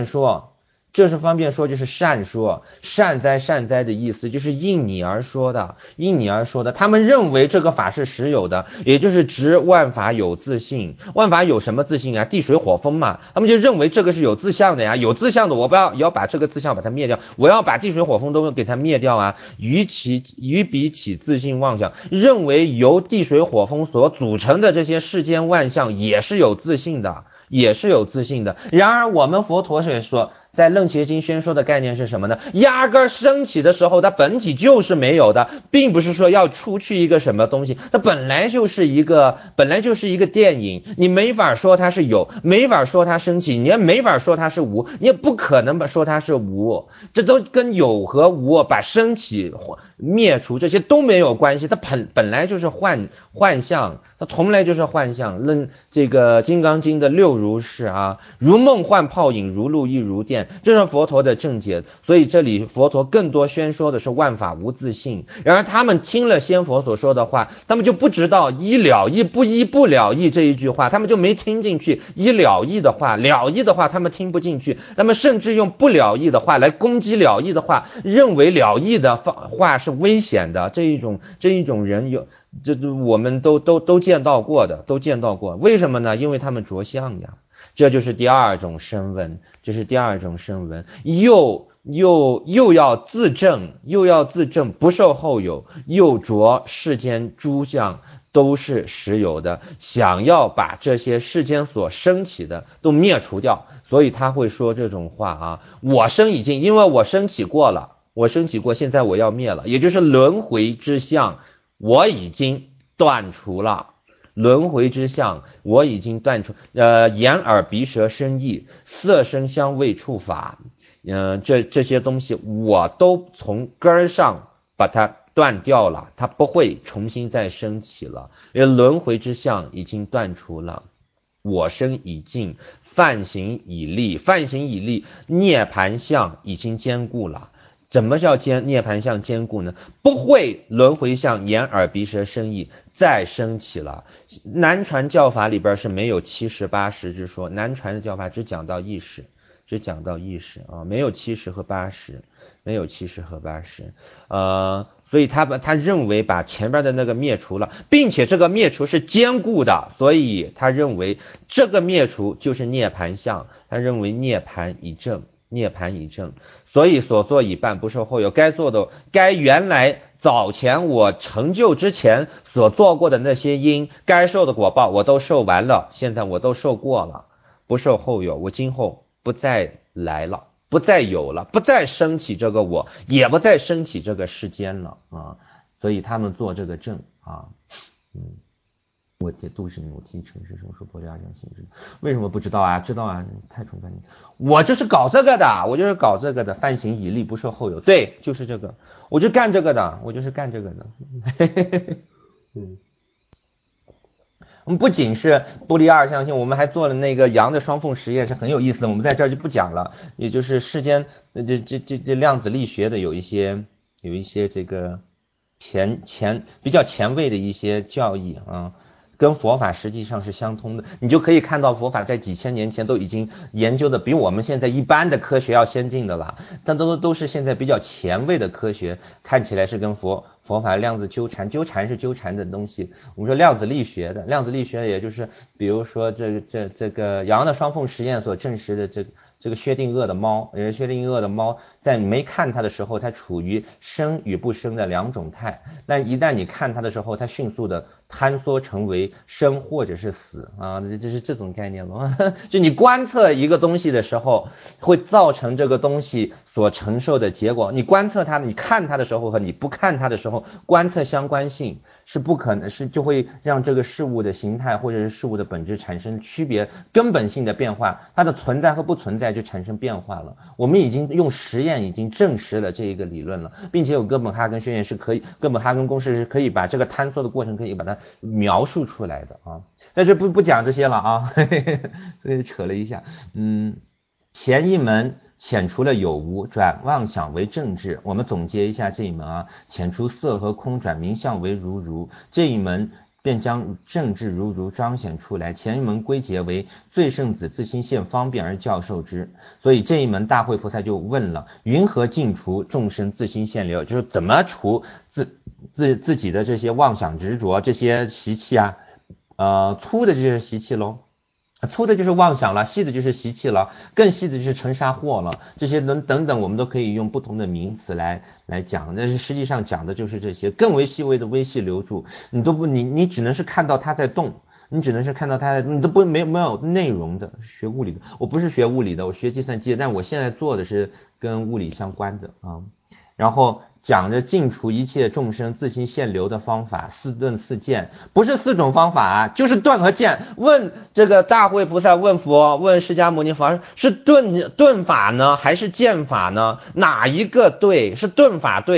善说。善哉的意思就是应你而说的。他们认为这个法是实有的，也就是指万法有自性。万法有什么自性啊？地水火风嘛，他们就认为这个是有自相的呀，有自相的我要把这个自相把它灭掉，我要把地水火风都给它灭掉啊。于彼起自性妄想，认为由地水火风所组成的这些世间万象也是有自性的。然而我们佛陀是说，在楞伽经宣说的概念是什么呢？压根升起的时候它本体就是没有的，并不是说要出去一个什么东西，它本来就是一个电影，你没法说它是有，没法说它升起，你也没法说它是无，你也不可能说它是无，这都跟有和无把升起灭除这些都没有关系，它本来就是幻象，它从来就是幻象。这个金刚经的六如是啊，如梦幻泡影，如露亦如电。 见，这是佛陀的正解。所以这里佛陀更多宣说的是万法无自性。然而他们听了仙佛所说的话，他们就不知道一了义不一不了义这一句话，他们就没听进去。一了义的话，了义的话他们听不进去，他们甚至用不了义的话来攻击了义的话，认为了义的话是危险的。这一种人有，这我们都见到过的，都见到过。为什么呢？因为他们着相呀。这就是第二种声闻，这是第二种声闻，又要自证，不受后有，又着世间诸相都是实有的，想要把这些世间所升起的都灭除掉，所以他会说这种话啊，我生已尽，因为我升起过了，现在我要灭了，也就是轮回之相我已经断除了。轮回之相我已经断除，眼耳鼻舌身意色声香味触法，这些东西我都从根儿上把它断掉了，它不会重新再升起了，因为轮回之相已经断除了。我生已尽，梵行已立，涅槃相已经坚固了。怎么叫涅槃相坚固呢？不会轮回相眼耳鼻舌身意再升起了。南传教法里边是没有70、80之说，南传的教法只讲到意识啊，没有70和80，所以他认为把前边的那个灭除了，并且这个灭除是坚固的，所以他认为这个灭除就是涅槃相，他认为涅槃已正，所以所作已办，不受后有。该做的，该原来早前我成就之前所做过的那些因，该受的果报我都受完了，现在我都受过了，不受后有。我今后不再来了，不再有了，不再升起这个我，也不再升起这个世间了啊。所以他们做这个证啊，我这都是牛踢城市生说玻璃二将性质，为什么不知道啊？知道啊，太崇拜你。我就是搞这个的，梵行已立，不受后有。对，就是这个，我就干这个的。我们不仅是玻璃二象性，我们还做了那个阳的双缝实验，是很有意思的，我们在这儿就不讲了。也就是世间这量子力学的有一些这个比较前卫的一些教义啊。跟佛法实际上是相通的，你就可以看到佛法在几千年前都已经研究的比我们现在一般的科学要先进的了，但都是现在比较前卫的科学，看起来是跟佛法量子纠缠是纠缠的东西。我们说量子力学也就是比如说这个阳的双缝实验所证实的这个薛定谔的猫，在你没看它的时候，它处于生与不生的两种态，但一旦你看它的时候，它迅速的坍缩成为生或者是死啊，这是这种概念吗？就你观测一个东西的时候，会造成这个东西所承受的结果。你观测它，你看它的时候和你不看它的时候，观测相关性是不可能，就会让这个事物的形态或者是事物的本质产生区别，根本性的变化，它的存在和不存在就产生变化了。我们已经用实验已经证实了这一个理论了，并且有哥本哈根宣言是可以，哥本哈根公式是可以把这个坍缩的过程可以把它描述出来的啊。但是不讲这些了啊，所以扯了一下。前一门遣除了有无，转妄想为正智。我们总结一下这一门啊，遣除色和空，转名相为如，这一门便将正智如彰显出来。前一门归结为最圣子自心现方便而教授之，所以这一门大慧菩萨就问了：云何尽除众生自心现流？就是怎么除自己的这些妄想执着这些习气啊？粗的就是习气咯，粗的就是妄想了，细的就是习气了，更细的就是尘沙惑了，这些等等我们都可以用不同的名词来讲，但是实际上讲的就是这些更为细微的微细流注，你只能是看到它在动，你只能是看到它你都没有内容的。学物理的，我不是学物理的，我学计算机的，但我现在做的是跟物理相关的啊。然后讲着尽除一切众生自心现流的方法，四顿四见，不是4种方法啊，就是顿和见。问这个大慧菩萨，问佛，问释迦牟尼佛，是顿法呢还是见法呢？哪一个对？是顿法对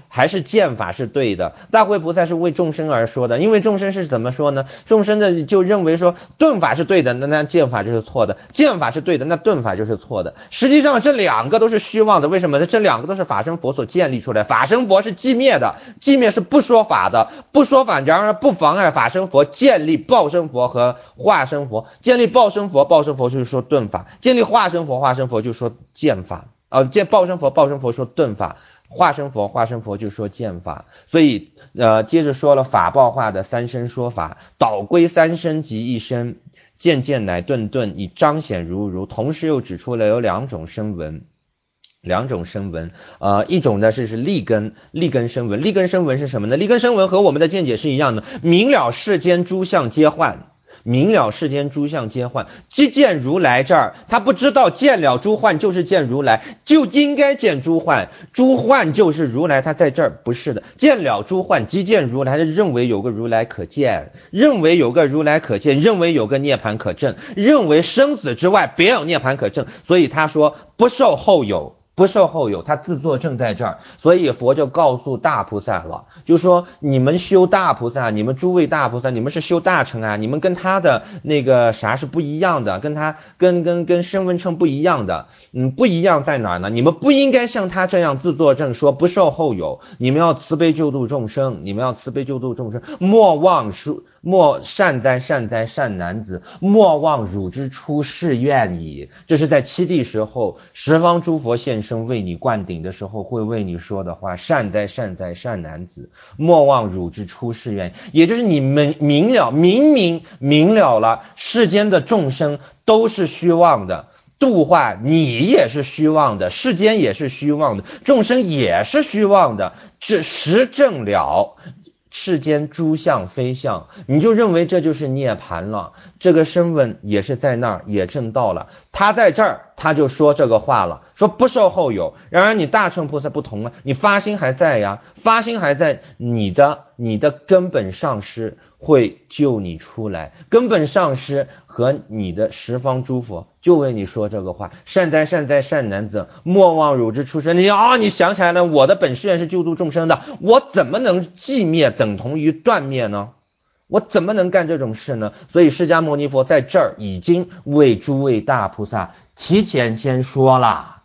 还是剑法是对的？大慧菩萨是为众生而说的，因为众生是怎么说呢？众生的就认为说顿法是对的，那剑法就是错的；剑法是对的，那顿法就是错的。实际上这两个都是虚妄的，为什么呢？这两个都是法身佛所建立出来，法身佛是寂灭的，寂灭是不说法的，不说法，然而不妨碍法身佛建立报身佛和化身佛。建立报身佛，报身佛就是说顿法；建立化身佛，化身佛就是说剑法。见报身佛，报身佛说顿法；化身佛，化身佛就说剑法。所以接着说了法报化的三身说法，导归三身即一身，渐渐乃顿顿，以彰显如如。同时又指出了有两种声闻。一种呢是立根声闻。立根声闻是什么呢？立根声闻和我们的见解是一样的，明了世间诸相皆幻，明了世间诸相皆幻，即见如来这儿，他不知道见了诸幻就是见如来，就应该见诸幻，诸幻就是如来，他在这儿不是的，见了诸幻即见如来，认为有个如来可见，认为有个如来可见，认为有个涅槃可证，认为生死之外别有涅槃可证，所以他说不受后有，不受后有，他自作证在这儿，所以佛就告诉大菩萨了，就说你们修大菩萨，你们诸位大菩萨，你们是修大乘啊，你们跟他的那个啥是不一样的，跟他跟声闻乘不一样的，不一样在哪儿呢？你们不应该像他这样自作证说不受后有，你们要慈悲救度众生，你们要慈悲救度众生，莫善哉善哉善男子，莫忘汝之出世愿矣。这是在七地时候，十方诸佛现身为你灌顶的时候会为你说的话，善哉善哉善男子，莫忘汝之出世愿。也就是你们明了了，世间的众生都是虚妄的，度化你也是虚妄的，世间也是虚妄的，众生也是虚妄的，这实证了世间诸相非相，你就认为这就是涅槃了。这个声闻也是在那儿也证到了，他在这儿他就说这个话了，说不受后有。然而你大乘菩萨不同了，你发心还在呀，发心还在，你的根本上师会救你出来，根本上师和你的十方诸佛就为你说这个话，善哉善哉善男子，莫忘汝之出生。你想起来了，我的本誓愿是救度众生的，我怎么能寂灭等同于断灭呢？我怎么能干这种事呢？所以释迦牟尼佛在这儿已经为诸位大菩萨提前先说了，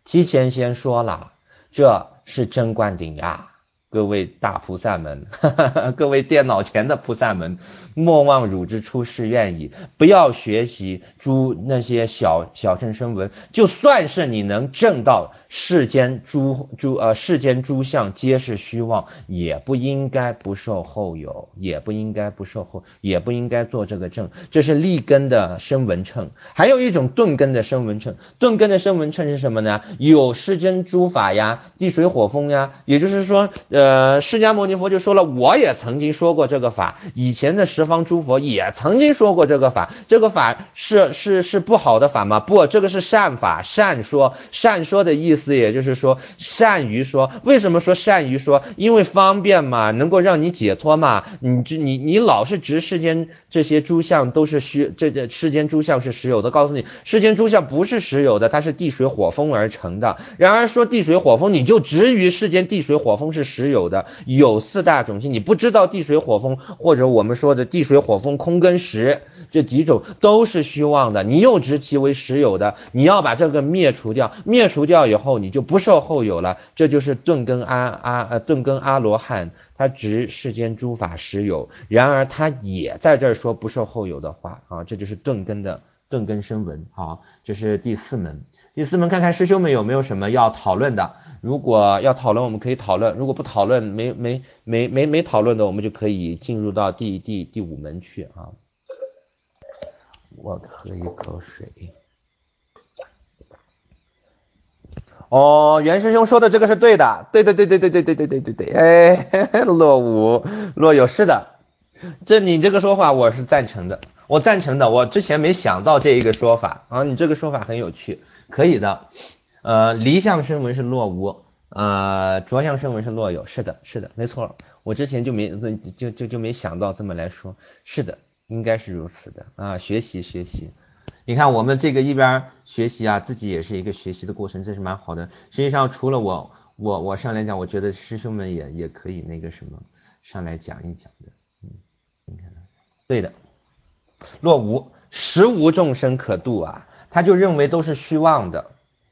这是真灌顶呀。各位大菩萨们各位电脑前的菩萨们，莫忘汝之出世愿矣。不要学习那些小乘声闻，就算是你能证到世间诸相皆是虚妄，也不应该不受后有，也不应该做这个证。这是立根的声闻乘。还有一种顿根的声闻乘。顿根的声闻乘是什么呢？有世间诸法呀，地水火风呀，也就是说释迦牟尼佛就说了，我也曾经说过这个法，以前的十方诸佛也曾经说过这个法，这个法是不好的法吗？不，这个是善法，善说的意思也就是说善于说。为什么说善于说？因为方便嘛，能够让你解脱嘛。你老是执世间这些诸相都是这世间诸相是实有的，告诉你世间诸相不是实有的，它是地水火风而成的。然而说地水火风，你就执于世间地水火风是实有的，有四大种性，你不知道地水火风，或者我们说的地水火风空跟实这几种都是虚妄的，你又执其为实有的，你要把这个灭除掉以后，你就不受后有了。这就是顿根阿罗汉，他执世间诸法实有，然而他也在这儿说不受后有的话啊，这就是顿根声闻。好，这是第四门。看看师兄们有没有什么要讨论的，如果要讨论我们可以讨论，如果不讨论没讨论的，我们就可以进入到第五门去啊。我喝一口水。袁师兄说的这个是对的，对，哎，落有是的，你这个说法我是赞成的，我之前没想到这一个说法啊，你这个说法很有趣，可以的。离相声闻是落无，着相声闻是落有，是的，没错，我之前就没想到这么来说，是的，应该是如此的啊，学习。你看我们这个一边学习啊，自己也是一个学习的过程，这是蛮好的。实际上除了我上来讲，我觉得师兄们也可以那个什么上来讲一讲的。你看，对的。若无实无众生可度啊，他就认为都是虚妄的。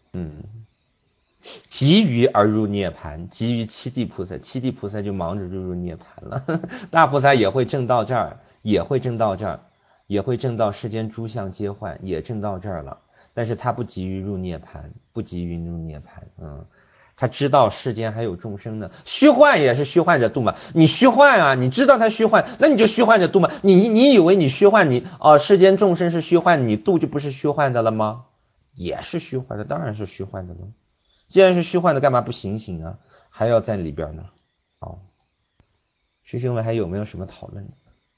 急于而入涅盘，急于七地菩萨，七地菩萨就忙着入涅盘了。大菩萨也会证到这儿，也会证到这儿，也会证到世间诸相皆幻，也证到这儿了。但是他不急于入涅盘，不急于入涅盘。他知道世间还有众生呢，虚幻也是虚幻者度嘛。你虚幻啊，你知道他虚幻，那你就虚幻者度嘛。你以为你虚幻，世间众生是虚幻，你度就不是虚幻的了吗？也是虚幻的，当然是虚幻的了。既然是虚幻的，干嘛不醒醒啊？还要在里边呢？好，师兄们还有没有什么讨论？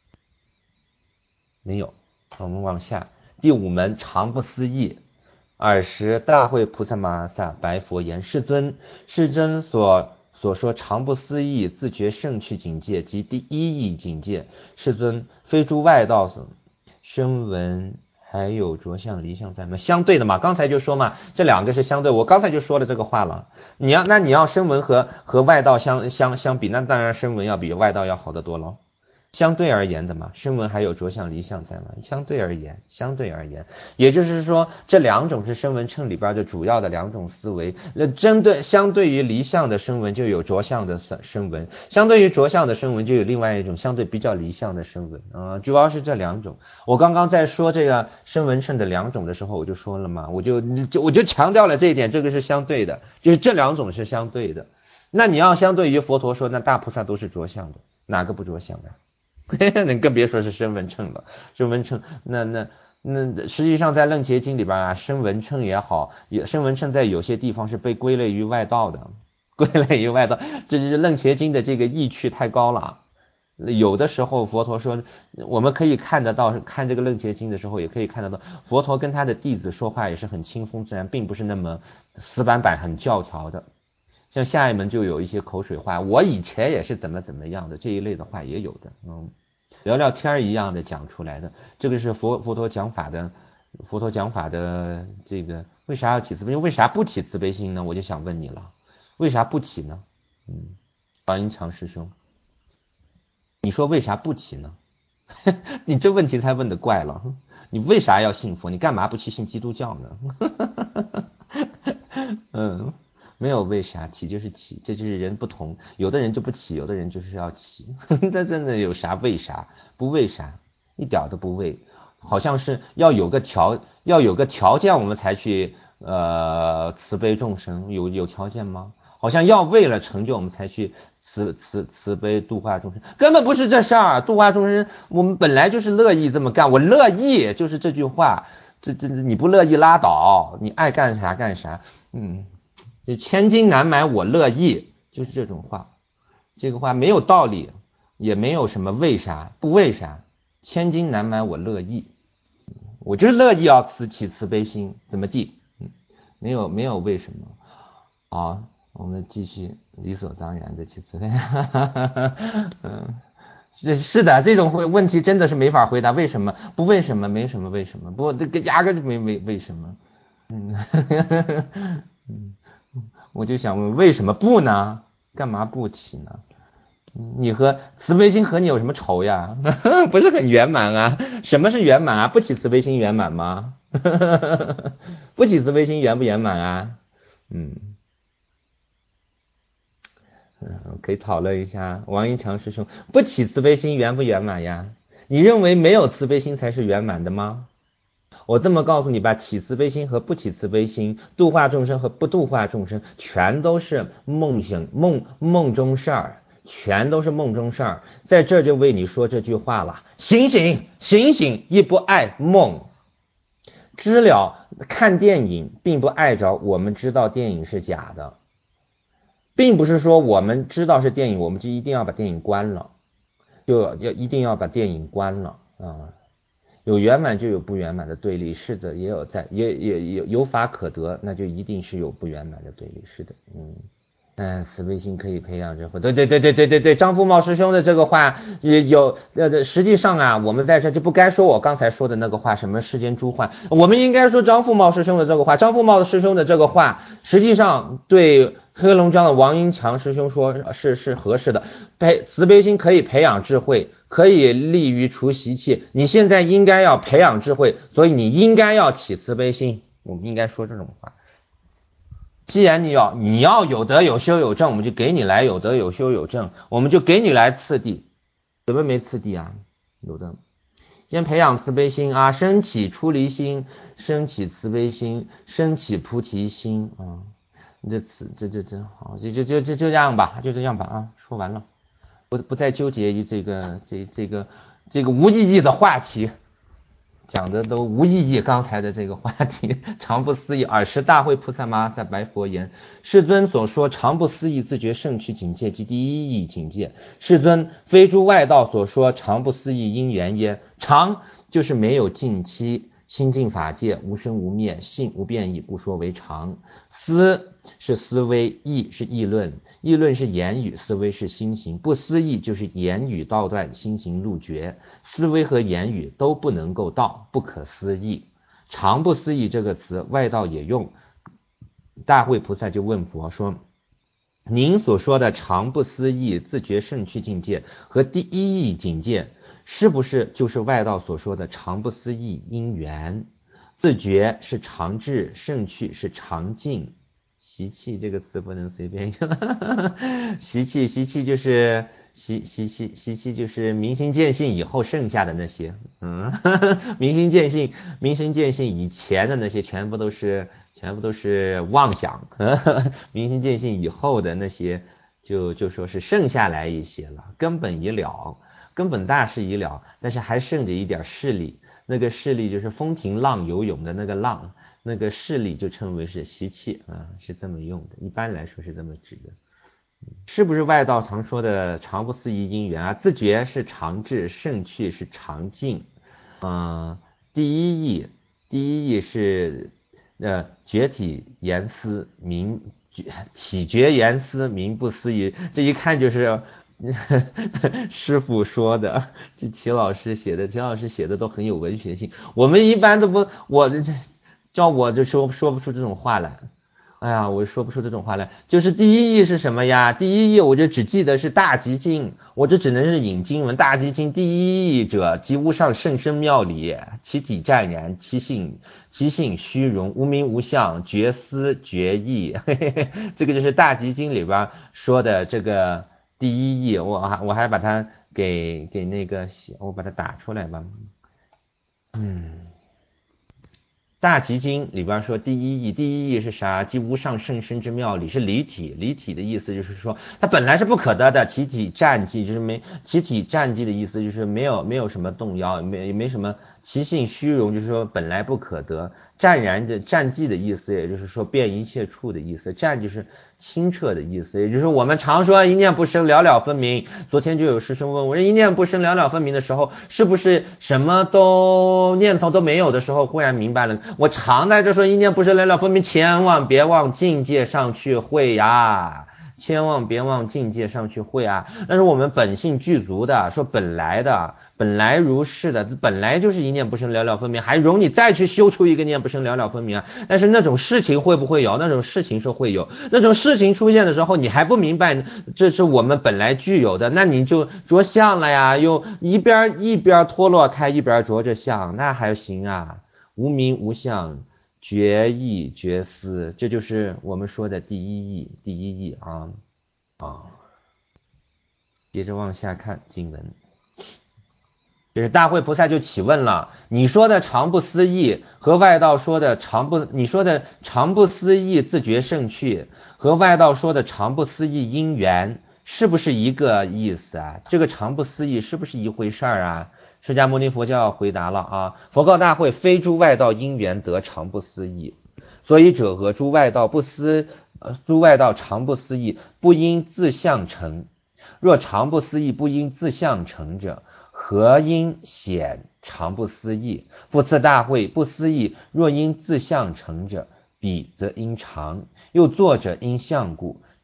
没有，我们往下。第五门常不思议。尔时大会菩萨摩诃萨白佛言：世尊所说常不思议自觉胜趣境界即第一义境界。世尊，非诸外道声闻还有着相离相在吗？相对的嘛，刚才就说嘛，这两个是相对，我刚才就说了这个话了。你要声闻和外道相比，那当然声闻要比外道要好得多咯。相对而言的嘛，声闻还有着相离相在嘛，相对而言，也就是说这两种是声闻乘里边的主要的两种思维。相对于离相的声闻就有着相的声闻，相对于着相的声闻就有另外一种相对比较离相的声闻主要是这两种。我刚刚在说这个声闻乘的两种的时候，我就说了嘛，我就强调了这一点，这个是相对的，就是这两种是相对的。那你要相对于佛陀说，那大菩萨都是着相的，哪个不着相的？你更别说是声闻乘了。声闻乘那实际上在楞伽经里边啊，声闻乘也好，声闻乘在有些地方是被归类于外道的，这就是楞伽经的这个意趣太高了。有的时候佛陀说，我们可以看得到，看这个楞伽经的时候也可以看得到，佛陀跟他的弟子说话也是很清风自然，并不是那么死板板很教条的。像下一门就有一些口水话，我以前也是怎么样的，这一类的话也有的。聊聊天一样的讲出来的，这个是佛陀讲法的这个，为啥要起慈悲心？为啥不起慈悲心呢？我就想问你了，为啥不起呢？王英强师兄，你说为啥不起呢？你这问题才问的怪了，你为啥要信佛？你干嘛不去信基督教呢？没有为啥，起就是起，这就是人不同，有的人就不起，有的人就是要起。那真的有啥为啥？不为啥，一点都不为，好像是要有个条件我们才去慈悲众生，有条件吗？好像要为了成就我们才去慈悲度化众生，根本不是这事儿。度化众生，我们本来就是乐意这么干，我乐意，就是这句话。这你不乐意拉倒，你爱干啥干啥。这千金难买我乐意，就是这种话。这个话没有道理，也没有什么为啥不为啥，千金难买我乐意，我就是乐意要起慈悲心，怎么地？没有为什么。好，我们继续理所当然的去慈悲。是的，这种问题真的是没法回答。为什么不为什么？没什么为什么，不，这个压根就没为什么。我就想问，为什么不呢？干嘛不起呢？你和慈悲心和你有什么仇呀？不是很圆满啊？什么是圆满啊？不起慈悲心圆满吗？不起慈悲心圆不圆满啊？可以讨论一下。王一强师兄，不起慈悲心圆不圆满呀？你认为没有慈悲心才是圆满的吗？我这么告诉你吧，起慈悲心和不起慈悲心，度化众生和不度化众生，全都是梦中事儿，全都是梦中事儿。在这就为你说这句话了：醒醒，醒醒，亦不爱梦。知了看电影，并不碍着我们知道电影是假的，并不是说我们知道是电影，我们就一定要把电影关了，一定要把电影关了啊。有圆满就有不圆满的对立，是的，也有法可得，那就一定是有不圆满的对立，是的。 慈悲心可以培养智慧。对，张富茂师兄的这个话也有实际上啊，我们在这就不该说我刚才说的那个话，什么世间诸幻，我们应该说张富茂师兄的这个话。张富茂师兄的这个话，实际上对黑龙江的王英强师兄说是合适的。慈悲心可以培养智慧，可以利于除习气。你现在应该要培养智慧，所以你应该要起慈悲心。我们应该说这种话。既然你要有德有修有正，我们就给你来有德有修有正，我们就给你来次第。怎么没次第啊？有的。先培养慈悲心啊，升起出离心，升起慈悲心，升起菩提心啊。这好，就这样吧，就这样吧啊，说完了，不再纠结于这个无意义的话题。讲的都无意义，刚才的这个话题常不思议。尔时大慧菩萨摩诃萨白佛言：世尊所说常不思议自觉胜趣境界即第一义境界。世尊，非诸外道所说常不思议因缘耶？常就是没有尽期，心净法界，无生无灭，性无变异，不说为常。思是思维，议是议论，议论是言语，思维是心行。不思议就是言语道断，心行路绝，思维和言语都不能够到，不可思议。常不思议这个词外道也用。大慧菩萨就问佛说：您所说的常不思议自觉胜趣境界和第一义境界，是不是就是外道所说的常不思议因缘？自觉是常智，胜趣是常静。习气这个词不能随便用。习气就是习气就是明心见性以后剩下的那些，明心见性以前的那些全部都是妄想。明心见性以后的那些就说是剩下来一些了，根本已了，根本大事已了，但是还剩着一点势力。那个势力就是风停浪游泳的那个浪，那个势力就称为是习气啊，是这么用的，一般来说是这么指的。是不是外道常说的常不思议因缘啊？自觉是常智，胜趣是常静。第一义是觉体言思名体觉言思名不思议，这一看就是师父说的，这齐老师写的都很有文学性，我们一般都不，叫我就说不出这种话来。哎呀，我说不出这种话来。就是第一义是什么呀？第一义我就只记得是大集经，我就只能是引经文。大集经第一义者，即无上甚深妙理，其体湛然，其性虚荣，无名无相，觉思觉义。这个就是大集经里边说的这个第一义。我还把它给那个写，我把它打出来吧。大集经里边说第一义是啥？即无上甚深之妙理，是离体的意思，就是说它本来是不可得的。其体湛寂就是其体湛寂的意思就是没有什么动摇，没什么。其性虚荣就是说本来不可得。湛然的湛寂的意思，也就是说遍一切处的意思。湛就是清澈的意思，也就是我们常说一念不生了了分明。昨天就有师兄问我，一念不生了了分明的时候，是不是什么念头都没有的时候忽然明白了？我常在这说一念不生了了分明，千万别往境界上去会呀，千万别往境界上去会啊！但是我们本性具足的，说本来如是的，本来就是一念不生了了分明，还容你再去修出一个念不生了了分明啊！但是那种事情会不会有？那种事情是会有，那种事情出现的时候，你还不明白这是我们本来具有的，那你就着相了呀，又一边脱落开，一边着着相，那还行啊！无名无相。觉意觉思，这就是我们说的第一义啊。接着往下看经文，就是大慧菩萨就起问了：你说的常不思议和外道说的你说的常不思议自觉胜趣和外道说的常不思议因缘，是不是一个意思啊？这个常不思议是不是一回事儿啊？释迦牟尼佛就要回答了啊！佛告大慧：非诸外道因缘得常不思议，所以者何？诸外道常不思议，不因自相成。若常不思议，不因自相成者，何因显常不思议？复次大慧，不思议若因自相成者，彼则因常。又作者因相故，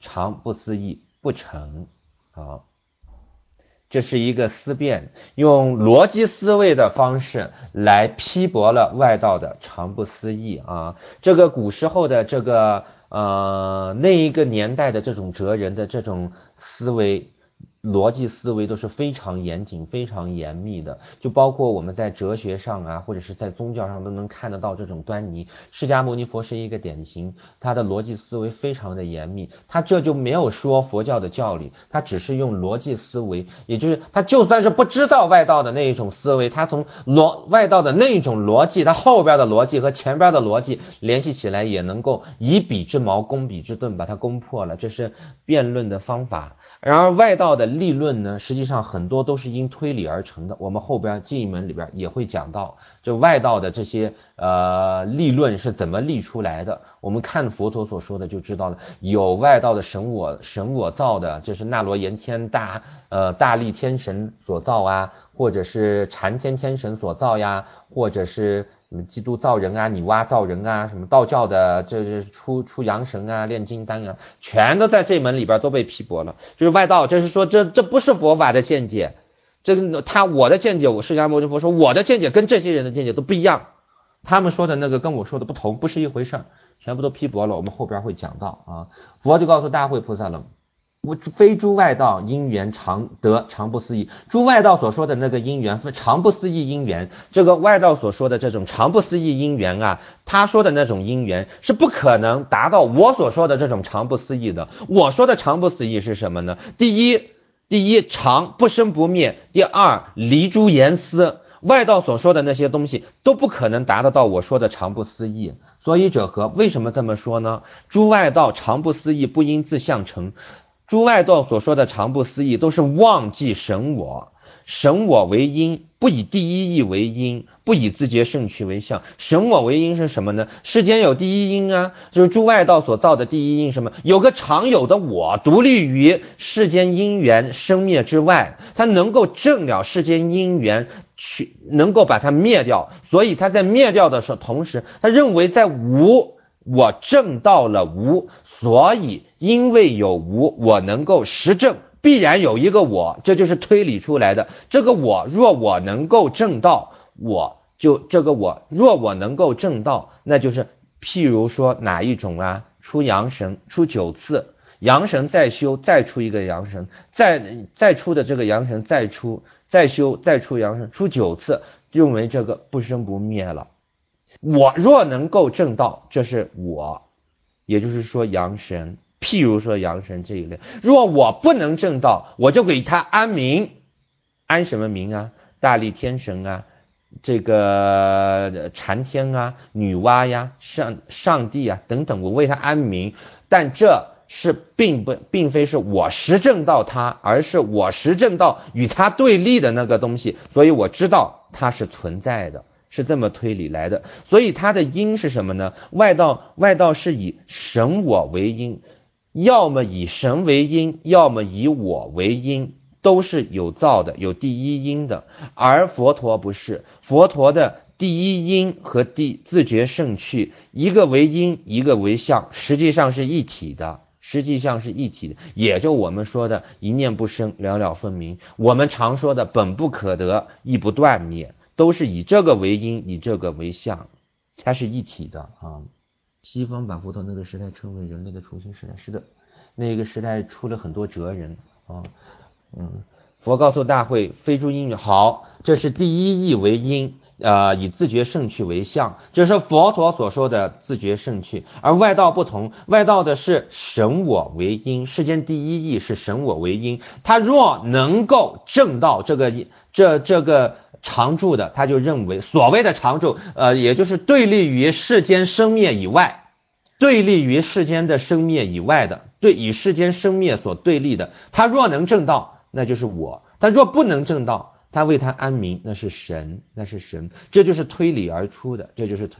常不思议不成。好，这是一个思辨，用逻辑思维的方式来批驳了外道的常不思议啊。这个古时候的这个那一个年代的这种哲人的这种思维逻辑思维都是非常严谨非常严密的，就包括我们在哲学上啊或者是在宗教上都能看得到这种端倪。释迦牟尼佛是一个典型，他的逻辑思维非常的严密，他这就没有说佛教的教理，他只是用逻辑思维，也就是他就算是不知道外道的那一种思维，他从外道的那一种逻辑，他后边的逻辑和前边的逻辑联系起来，也能够以彼之矛攻彼之盾把它攻破了，这是辩论的方法。然而外道的立论呢，实际上很多都是因推理而成的，我们后边进一门里边也会讲到这外道的这些立论是怎么立出来的。我们看佛陀所说的就知道了，有外道的神我造的，这是那罗延天大力天神所造啊，或者是禅天天神所造呀，或者是什么基督造人啊，女娲造人啊，什么道教的这是出阳神啊，炼金丹啊，全都在这门里边都被批驳了。就是外道，这是说这不是佛法的见解，这个我的见解，我释迦牟尼佛说我的见解跟这些人的见解都不一样，他们说的那个跟我说的不同，不是一回事儿，全部都批驳了。我们后边会讲到啊。佛就告诉大慧菩萨了，非诸外道因缘常不思议。诸外道所说的那个因缘常不思议因缘，这个外道所说的这种常不思议因缘啊，他说的那种因缘是不可能达到我所说的这种常不思议的。我说的常不思议是什么呢？第一常不生不灭，第二离诸言思。外道所说的那些东西都不可能达得到我说的常不思议。所以者何？为什么这么说呢？诸外道常不思议不因自相成。诸外道所说的常不思议都是忘记神我，神我为因，不以第一义为因，不以自觉胜趣为相。神我为因是什么呢？世间有第一因啊，就是诸外道所造的第一因什么？有个常有的我，独立于世间因缘生灭之外，它能够证了世间因缘，能够把它灭掉。所以他在灭掉的时候，同时他认为在无，我证到了无，所以因为有无，我能够实证必然有一个我，这就是推理出来的。这个我若我能够证到，若我能够证到，那就是譬如说哪一种啊？出阳神出9次，阳神再修再出一个阳神，再出的这个阳神再出再修再出阳神，出9次，认为这个不生不灭了。我若能够证到，这是我，也就是说阳神，譬如说阳神这一类。若我不能证到，我就给他安名，安什么名啊？大力天神啊，这个禅天啊，女娲呀，上帝啊等等，我为他安名。但这是并非是我实证到他，而是我实证到与他对立的那个东西，所以我知道它是存在的，是这么推理来的。所以它的因是什么呢？外道是以神我为因，要么以神为因，要么以我为因，都是有造的，有第一因的。而佛陀不是，佛陀的第一因和自觉胜趣，一个为因，一个为相，实际上是一体的，也就我们说的一念不生，了了分明。我们常说的本不可得，亦不断灭，都是以这个为因，以这个为相，它是一体的啊。西方把佛陀那个时代称为人类的雏形时代，是的，那个时代出了很多哲人啊。佛告诉大慧，非诸因缘。好，这是第一义为因，以自觉胜趣为相，这是佛陀所说的自觉胜趣。而外道不同，外道的是神我为因，世间第一义是神我为因。他若能够证到这个常住的，他就认为所谓的常住，也就是对立于世间生灭以外，对立于世间的生灭以外的，与世间生灭所对立的，他若能证到，那就是我；他若不能证到，他为他安民，那是神，这就是推理而出的，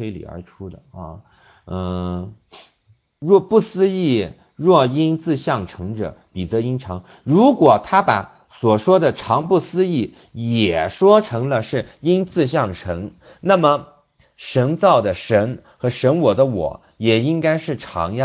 啊。若不思议，若因自相成者，彼则因常。如果他把所说的常不思议也说成了是因自相成，那么神造的神和神我的我也应该是常呀，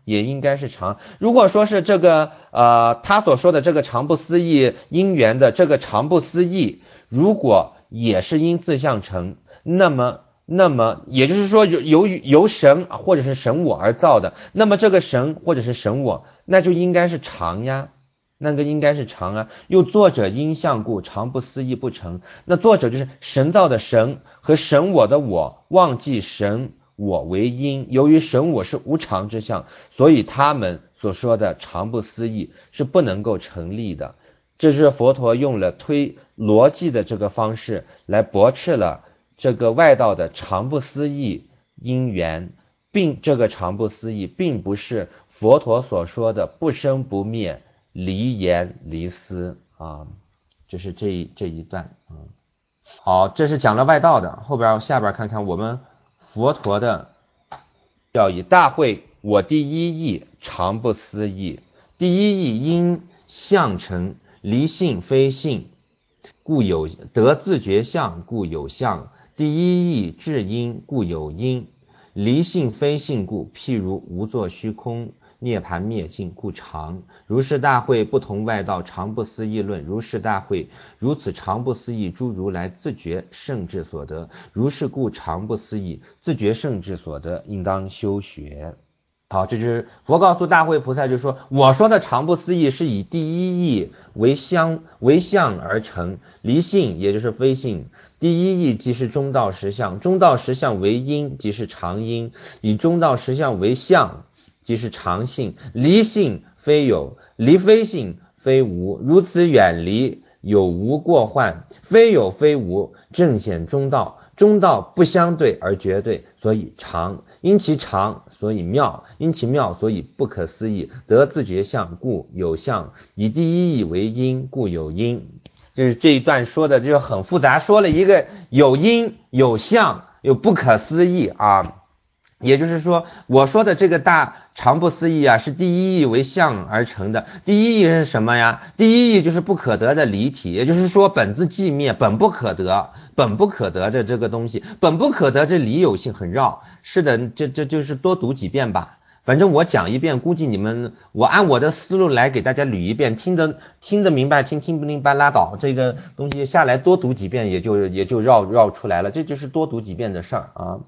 也应该是常。如果说是这个他所说的这个常不思议因缘的这个常不思议，如果也是因自相成，那么也就是说由神或者是神我而造的，那么这个神或者是神我那就应该是常呀，那个应该是常啊。又作者因相故，常不思议不成。那作者就是神造的神和神我的我忘记神我为因，由于神我是无常之相，所以他们所说的常不思议是不能够成立的。这是佛陀用了推逻辑的这个方式来驳斥了这个外道的常不思议因缘，并这个常不思议并不是佛陀所说的不生不灭离言离思啊。这是这一段好，这是讲了外道的，下边看看我们佛陀的教义。大会我第一义常不思议。第一义因相成，离性非性，故有得自觉相，故有相。第一义至因，故有因。离性非性故，譬如无作虚空，涅盘灭尽，故常。如是大会不同外道常不思议论。如是大会如此常不思议，诸如来自觉圣智所得。如是故常不思议，自觉圣智所得，应当修学。好，这就是佛告诉大会菩萨，就说我说的常不思议是以第一义为相而成，离性也就是非性。第一义即是中道实相，中道实相为因即是常因，以中道实相为相即是常性。离性非有，离非性非无，如此远离有无过患，非有非无，正显中道。中道不相对而绝对，所以常。因其常，所以妙；因其妙，所以不可思议。得自觉相，故有相；以第一义为因，故有因。就是这一段说的就很复杂，说了一个有因有相有不可思议啊。也就是说我说的这个大常不思议啊，是第一义为相而成的。第一义是什么呀？第一义就是不可得的离体，也就是说本自寂灭，本不可得的这个东西，本不可得，这离有性很绕。是的，这就是多读几遍吧，反正我讲一遍，估计你们我按我的思路来给大家捋一遍，听得明白，听不明白拉倒。这个东西下来多读几遍也就绕出来了，这就是多读几遍的事儿啊。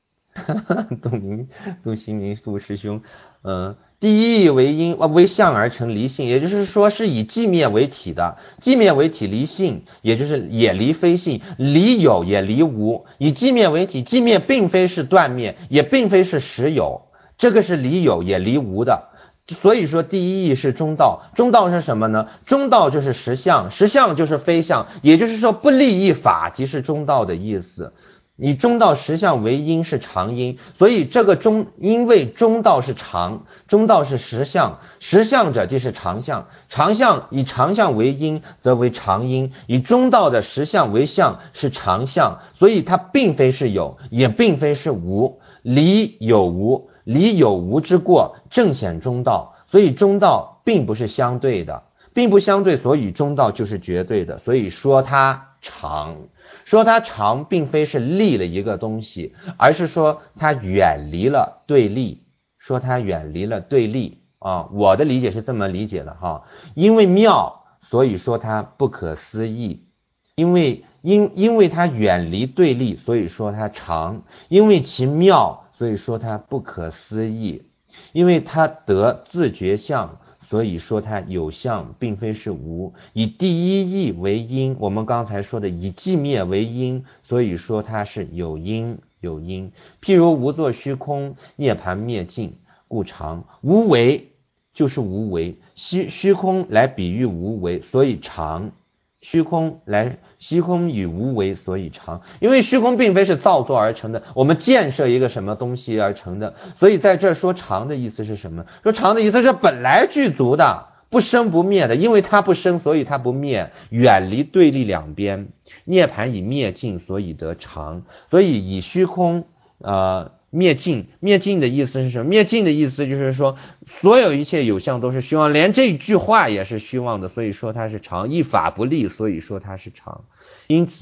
杜心明杜师兄，第一义为因，为相而成离性，也就是说是以寂灭为体的，寂灭为体离性，也就是也离非性，离有也离无，以寂灭为体，寂灭并非是断灭，也并非是实有，这个是离有也离无的。所以说第一义是中道，中道是什么呢？中道就是实相，实相就是非相，也就是说不立一法即是中道的意思。以中道实相为因是常因，所以这个因为中道是常，中道是实相，实相者即是常相，常相以常相为因则为常因，以中道的实相为相是常相，所以它并非是有，也并非是无，离有无之过，正显中道，所以中道并不是相对的，并不相对，所以中道就是绝对的，所以说它常。说它常并非是立了一个东西，而是说它远离了对立，说它远离了对立啊，我的理解是这么理解的哈。因为妙，所以说它不可思议，因为它远离对立，所以说它常，因为其妙，所以说它不可思议，因为它得自觉相，所以说它有相并非是无，以第一义为因，我们刚才说的以寂灭为因，所以说它是有因。譬如无作虚空，涅盘灭尽，故常。无为就是无为，虚空来比喻无为，所以常。虚空与无为，所以常。因为虚空并非是造作而成的，我们建设一个什么东西而成的，所以在这说常的意思是什么？说常的意思是本来具足的，不生不灭的，因为它不生，所以它不灭，远离对立两边。涅盘以灭尽，所以得常。所以以虚空灭尽的意思是什么？灭尽的意思就是说所有一切有相都是虚妄，连这句话也是虚妄的，所以说它是常。一法不立，所以说它是常。因此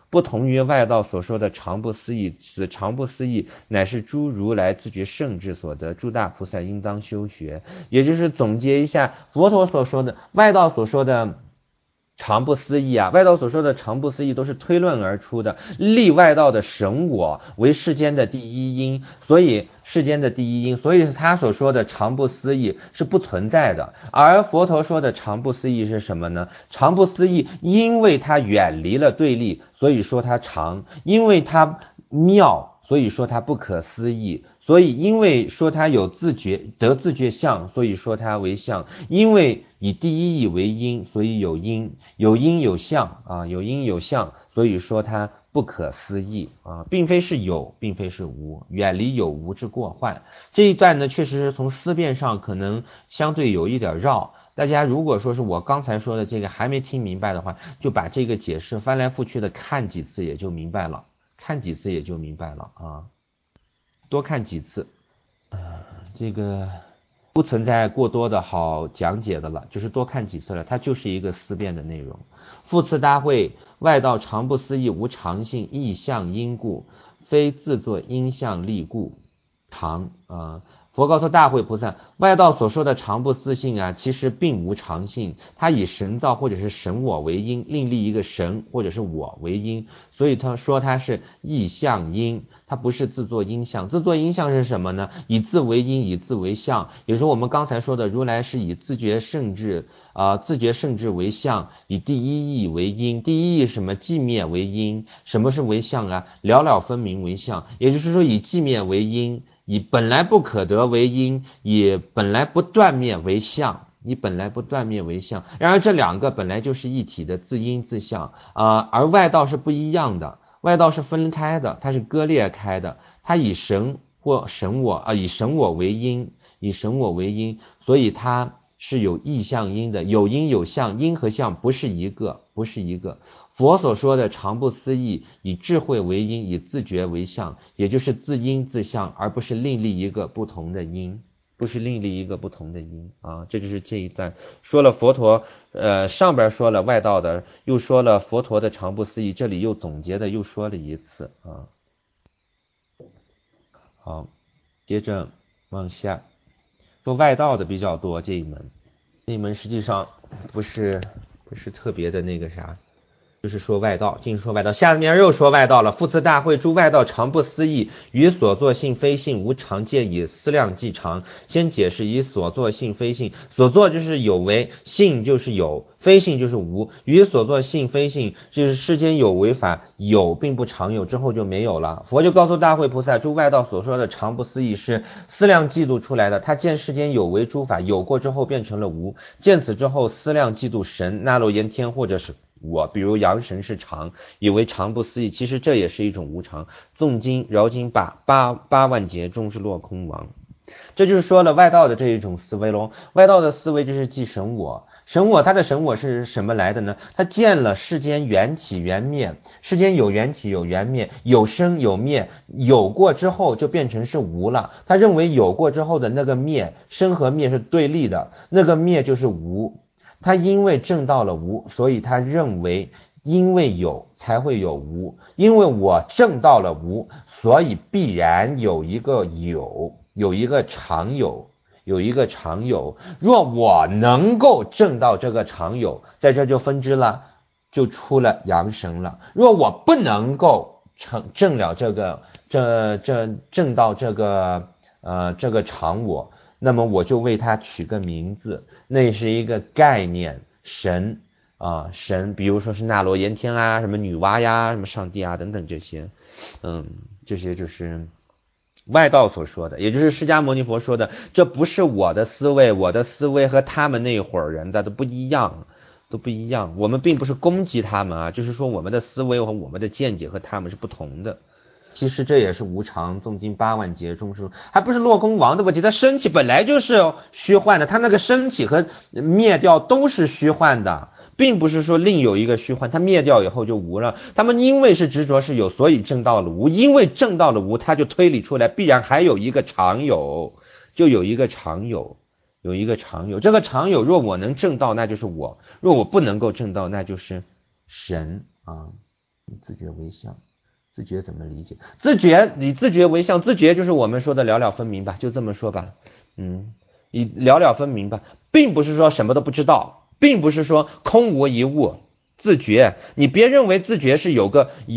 不同于外道所说的常不思议，此常不思议乃是诸如来自觉圣智所得，诸大菩萨应当修学。也就是总结一下佛陀所说的外道所说的常不思议啊，外道所说的常不思议都是推论而出的，立外道的神我为世间的第一因，所以他所说的常不思议是不存在的。而佛陀说的常不思议是什么呢？常不思议因为它远离了对立，所以说它常；因为它妙，所以说它不可思议；所以因为说它有自觉得自觉相，所以说它为相；因为以第一义为因，所以有因有相啊，有因有相，所以说它不可思议啊，并非是有，并非是无，远离有无之过患。这一段呢，确实是从思辨上可能相对有一点绕。大家如果说是我刚才说的这个还没听明白的话，就把这个解释翻来覆去的看几次也就明白了，啊，多看几次，这个不存在过多的好讲解的了，就是多看几次了，它就是一个思辨的内容。复次大会，外道常不思议无常性，异相因故，非自作因相力故，常佛告诉大会菩萨，外道所说的常不思性啊，其实并无常性，它以神造或者是神我为因，另立一个神或者是我为因，所以他说它是异相因，它不是自作因相。自作因相是什么呢？以自为因，以自为相，也就是我们刚才说的，如来是以自觉圣智为相，以第一义为因。第一义什么？寂灭为因。什么是为相啊？了了分明为相，也就是说以寂灭为因，以本来不可得为因，以本来不断灭为相，然而这两个本来就是一体的，自因自相而外道是不一样的，外道是分开的，它是割裂开的，它以神或神我以神我为因，所以它是有异相因的，有因有相，因和相不是一个。佛所说的常不思议，以智慧为因，以自觉为相，也就是自因自相，而不是另立一个不同的因，啊，这就是这一段说了佛陀上边说了外道的，又说了佛陀的常不思议，这里又总结的又说了一次啊。好，接着往下说外道的比较多，这一门实际上不是特别的那个啥，就是说外道，尽是说外道。下面又说外道了。复次大会，诸外道常不思议，于所作性非性，无常见，以思量计常。先解释以所作性非性，所作就是有为，性就是有，非性就是无。于所作性非性，就是世间有为法，有并不常有，之后就没有了。佛就告诉大会菩萨，诸外道所说的常不思议是思量嫉妒出来的，他见世间有为诸法有过之后变成了无，见此之后思量嫉妒神那罗延天或者是我，比如阳神是常，以为常不思议，其实这也是一种无常。纵经饶经八万劫终是落空亡。这就是说了外道的这一种思维咯。外道的思维就是即神我，他的神我是什么来的呢？他见了世间缘起缘灭，世间有缘起有缘灭，有生有灭，有过之后就变成是无了。他认为有过之后的那个灭，生和灭是对立的，那个灭就是无。他因为证到了无，所以他认为因为有才会有无，因为我证到了无，所以必然有一个常有，若我能够证到这个常有，在这就分支了，就出了阳神了。若我不能够证到这个常我，那么我就为它取个名字，那是一个概念，神，比如说是那罗延天啊，什么女娲呀，什么上帝啊等等这些，这些就是外道所说的，也就是释迦牟尼佛说的，这不是我的思维和他们那会儿人的都不一样。我们并不是攻击他们啊，就是说我们的思维和我们的见解和他们是不同的。其实这也是无常，纵经八万劫终是，还不是落空亡的问题。它升起本来就是虚幻的，它那个升起和灭掉都是虚幻的，并不是说另有一个虚幻，它灭掉以后就无了。他们因为是执着是有，所以证到了无，因为证到了无，他就推理出来必然还有一个常有，就有一个常有。这个常有若我能证到那就是我，若我不能够证到那就是神啊。 自觉为相，自觉怎么理解？自觉，以自觉为相，自觉就是我们说的了了分明吧，就这么说吧。以了了分明吧，并不是说什么都不知道，并不是说空无一物。自觉，你别认为自觉是有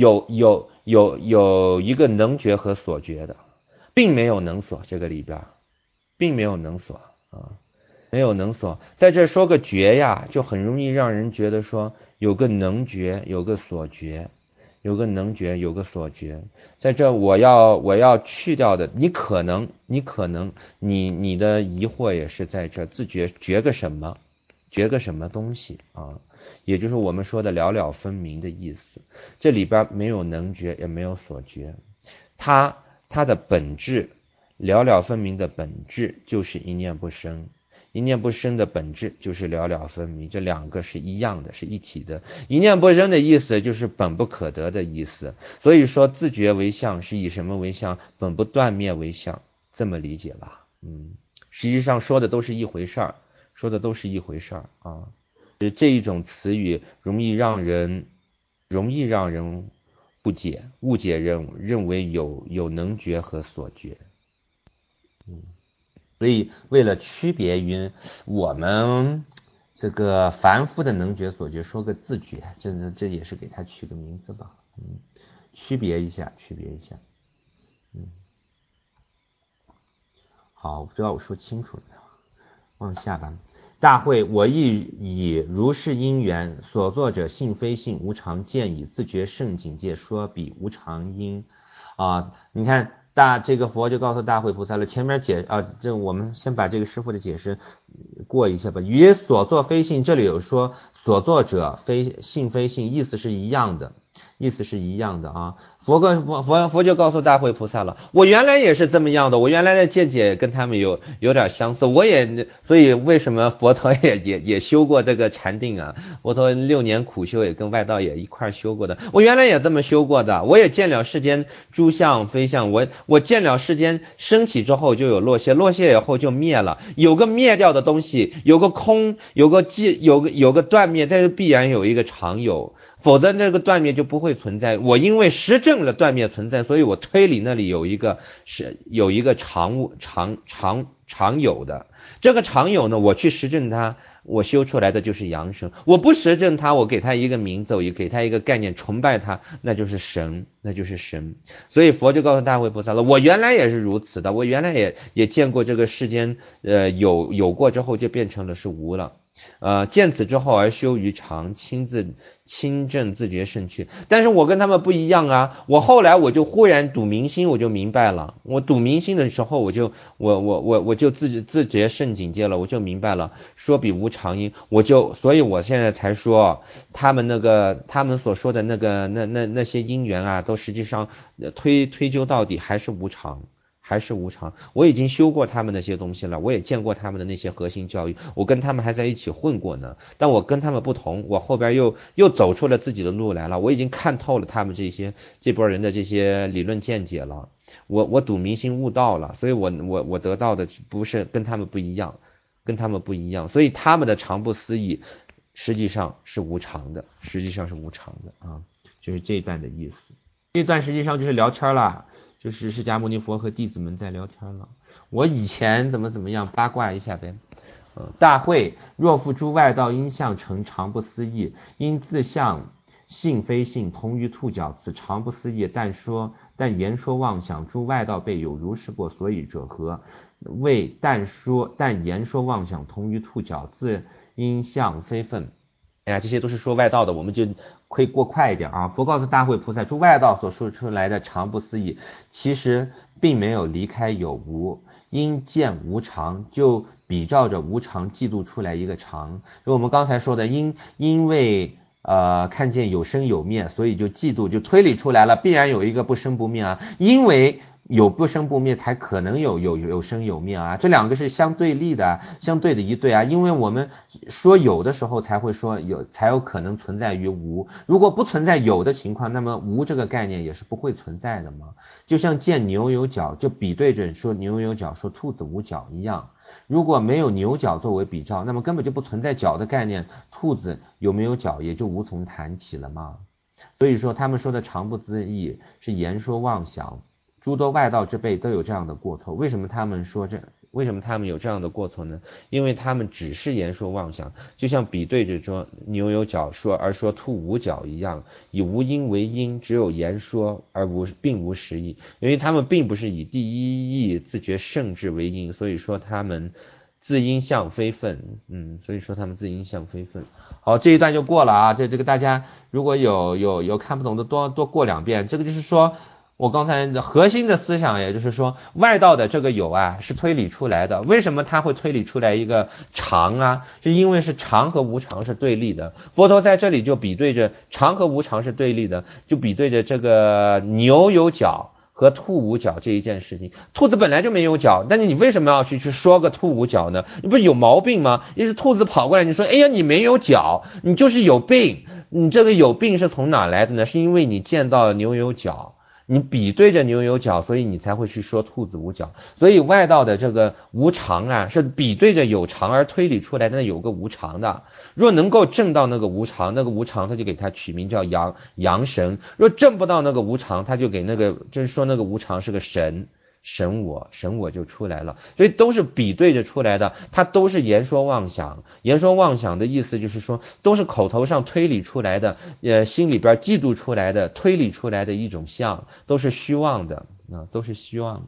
一个能觉和所觉的，并没有能所，这个里边并没有能所啊，没有能所，在这说个觉呀，就很容易让人觉得说有个能觉，有个所觉，有个能觉，有个所觉，在这我要去掉的，你可能你的疑惑也是在这，自觉觉个什么，觉个什么东西啊？也就是我们说的了了分明的意思，这里边没有能觉，也没有所觉，它的本质，了了分明的本质就是一念不生，一念不生的本质就是了了分明，这两个是一样的，是一体的。一念不生的意思就是本不可得的意思，所以说自觉为相是以什么为相？本不断灭为相，这么理解吧？实际上说的都是一回事儿，说的都是一回事儿啊。这一种词语容易让人不解、误解，认为有能觉和所觉。所以为了区别于我们这个凡夫的能觉所觉，说个自觉，这也是给他取个名字吧。区别一下。好，不知道我说清楚了没有？往下吧。大会，我亦以如是因缘所作者性非性无常见以自觉圣境界说彼无常因你看这个佛就告诉大会菩萨了，前面这我们先把这个师父的解释过一下吧。与所作非性，这里有说所作者非性非性，意思是一样的啊。佛就告诉大会菩萨了，我原来也是这么样的，我原来的见解跟他们有点相似，所以为什么佛陀也修过这个禅定啊？佛陀6年苦修也跟外道也一块修过的，我原来也这么修过的，我也见了世间诸相非相，我见了世间升起之后就有落谢，落谢以后就灭了，有个灭掉的东西，有个空，有个断灭，但是必然有一个常有。否则这个断灭就不会存在。我因为实证了断灭存在，所以我推理那里有一个常有的。这个常有呢，我去实证它，我修出来的就是阳神。我不实证它，我给它一个名字，我给它一个概念，崇拜它，那就是神。所以佛就告诉大会菩萨了，我原来也是如此的，我原来也见过这个世间有过之后就变成了是无了。见此之后而修于常，亲证自觉胜趣。但是我跟他们不一样啊，我后来我就忽然睹明心，我就明白了。我睹明心的时候，我就自觉胜境界了，我就明白了。说彼无常因，所以我现在才说他们所说的那些因缘啊，都实际上推究到底还是无常。我已经修过他们那些东西了，我也见过他们的那些核心教育，我跟他们还在一起混过呢。但我跟他们不同，我后边又走出了自己的路来了，我已经看透了他们这波人的这些理论见解了。我睹明心悟道了，所以我得到的不是跟他们不一样，所以他们的常不思议实际上是无常的啊，就是这一段的意思。这段实际上就是聊天了。就是释迦牟尼佛和弟子们在聊天了。我以前怎么样八卦一下呗。大会，若复诸外道因相成常不思议，因自相性非性同于兔角，此常不思议，但言说妄想，诸外道备有如是过，所以者何？谓但言说妄想同于兔角，自因相非分。哎呀，这些都是说外道的，我们就可以过快一点啊。佛告诉大会菩萨，诸外道所说出来的常不思议，其实并没有离开有无，因见无常，就比照着无常嫉妒出来一个常。就我们刚才说的，因为看见有生有灭，所以就嫉妒，就推理出来了，必然有一个不生不灭啊，因为有不生不灭，才可能有生有灭啊，这两个是相对立的，相对的一对啊。因为我们说有的时候才会说有，才有可能存在于无。如果不存在有的情况，那么无这个概念也是不会存在的嘛。就像见牛有角，就比对着说牛有角，说兔子无角一样。如果没有牛角作为比照，那么根本就不存在角的概念，兔子有没有角也就无从谈起了嘛。 所以说他们说的常不思议是言说妄想，诸多外道之辈都有这样的过错。为什么他们有这样的过错呢？因为他们只是言说妄想，就像比对着说牛有角而说兔无角一样，以无因为因，只有言说而并无实义。因为他们并不是以第一义自觉圣智为因，所以说他们自因相非分。好，这一段就过了啊。这个大家如果有看不懂的多过2遍。这个就是说我刚才的核心的思想，也就是说外道的这个有啊是推理出来的。为什么他会推理出来一个常啊？是因为是常和无常是对立的。佛陀在这里就比对着常和无常是对立的，就比对着这个牛有角和兔无角这一件事情。兔子本来就没有角，但是你为什么要去说个兔无角呢？你不是有毛病吗？也是兔子跑过来你说，哎呀你没有角，你就是有病。你这个有病是从哪来的呢？是因为你见到牛有角，你比对着牛有角，所以你才会去说兔子无角。所以外道的这个无常啊，是比对着有常而推理出来的，有个无常的。若能够证到那个无常他就给他取名叫阳神。若证不到那个无常，他就给就是说那个无常是个神我就出来了。所以都是比对着出来的，它都是言说妄想。言说妄想的意思就是说都是口头上推理出来的，心里边嫉妒出来的，推理出来的一种相，都是虚妄的都是虚妄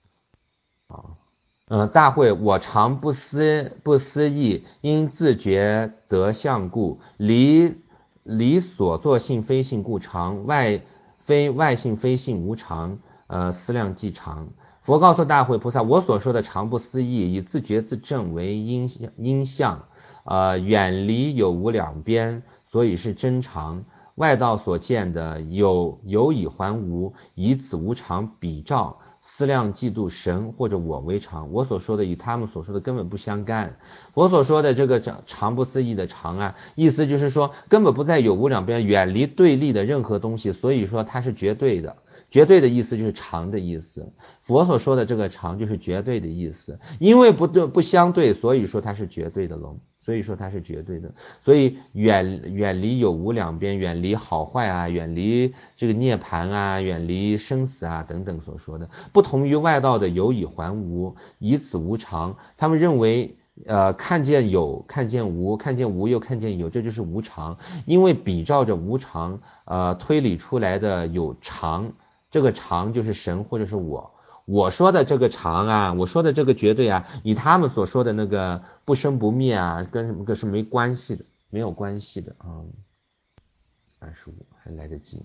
的。大会我常不思议，因自觉得相故，离所作性非性故常，外性非性无常，思量即常。佛告诉大会菩萨，我所说的常不思议，以自觉自证为因相，远离有无两边，所以是真常。外道所见的有以还无，以此无常比照，思量嫉妒神或者我为常。我所说的与他们所说的根本不相干。我所说的这个常不思议的常啊，意思就是说根本不在有无两边，远离对立的任何东西，所以说它是绝对的。绝对的意思就是常的意思。佛所说的这个常就是绝对的意思，因为不相对，所以说它是绝对的喽。所以说它是绝对的。所以远离有无两边，远离好坏啊，远离这个涅槃啊，远离生死啊等等所说的。不同于外道的有以还无，以此无常，他们认为看见有看见无，看见无又看见有，这就是无常。因为比照着无常推理出来的有常，这个常就是神或者是我说的这个常啊，我说的这个绝对啊，与他们所说的那个不生不灭啊，跟什么是没关系的，没有关系的啊。25还来得及，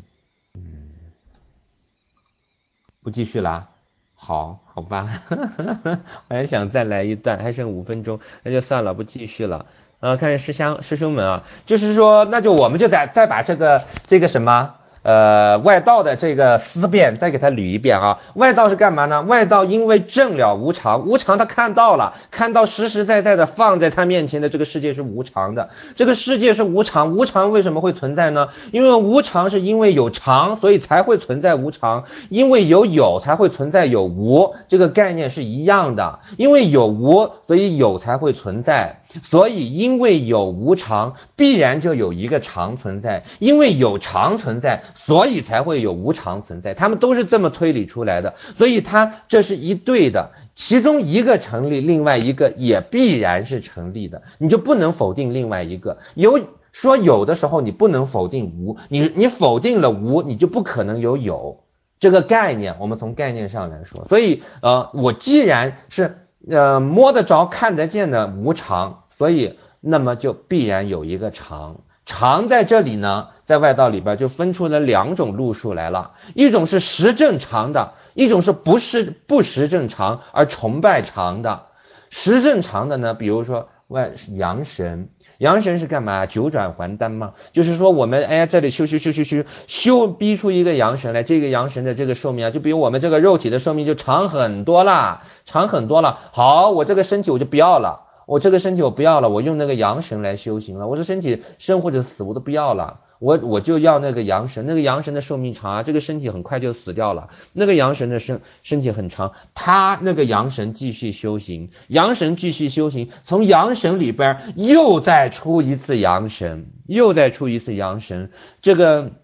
不继续啦。好吧，我还想再来一段，还剩5分钟，那就算了，不继续了。看师兄们啊，就是说，那就我们就再把这个什么。外道的这个思辨再给他捋一遍啊。外道是干嘛呢？外道因为证了无常，无常他看到实实在在的放在他面前的这个世界是无常的，这个世界是无常。无常为什么会存在呢？因为无常是因为有常，所以才会存在无常。因为有才会存在有无，这个概念是一样的。因为有无，所以有才会存在。所以因为有无常，必然就有一个常存在。因为有常存在，所以才会有无常存在。他们都是这么推理出来的，所以这是一对的，其中一个成立，另外一个也必然是成立的，你就不能否定另外一个。有的时候你不能否定无，你否定了无，你就不可能有这个概念。我们从概念上来说，所以我既然是摸得着看得见的无常，所以那么就必然有一个常。常在这里呢，在外道里边就分出了2种路数来了，一种是实证常的，一种是不实证常而崇拜常的。实证常的呢，比如说阳神是干嘛？九转还丹嘛，就是说我们这里修逼出一个阳神来，这个阳神的这个寿命啊，就比我们这个肉体的寿命就长很多了。好，我这个身体我就不要了。我这个身体我不要了，我用那个阳神来修行了。我这身体生或者死我都不要了，我就要那个阳神。那个阳神的寿命长啊，这个身体很快就死掉了。那个阳神的身体很长，他那个阳神继续修行，从阳神里边又再出一次阳神，这个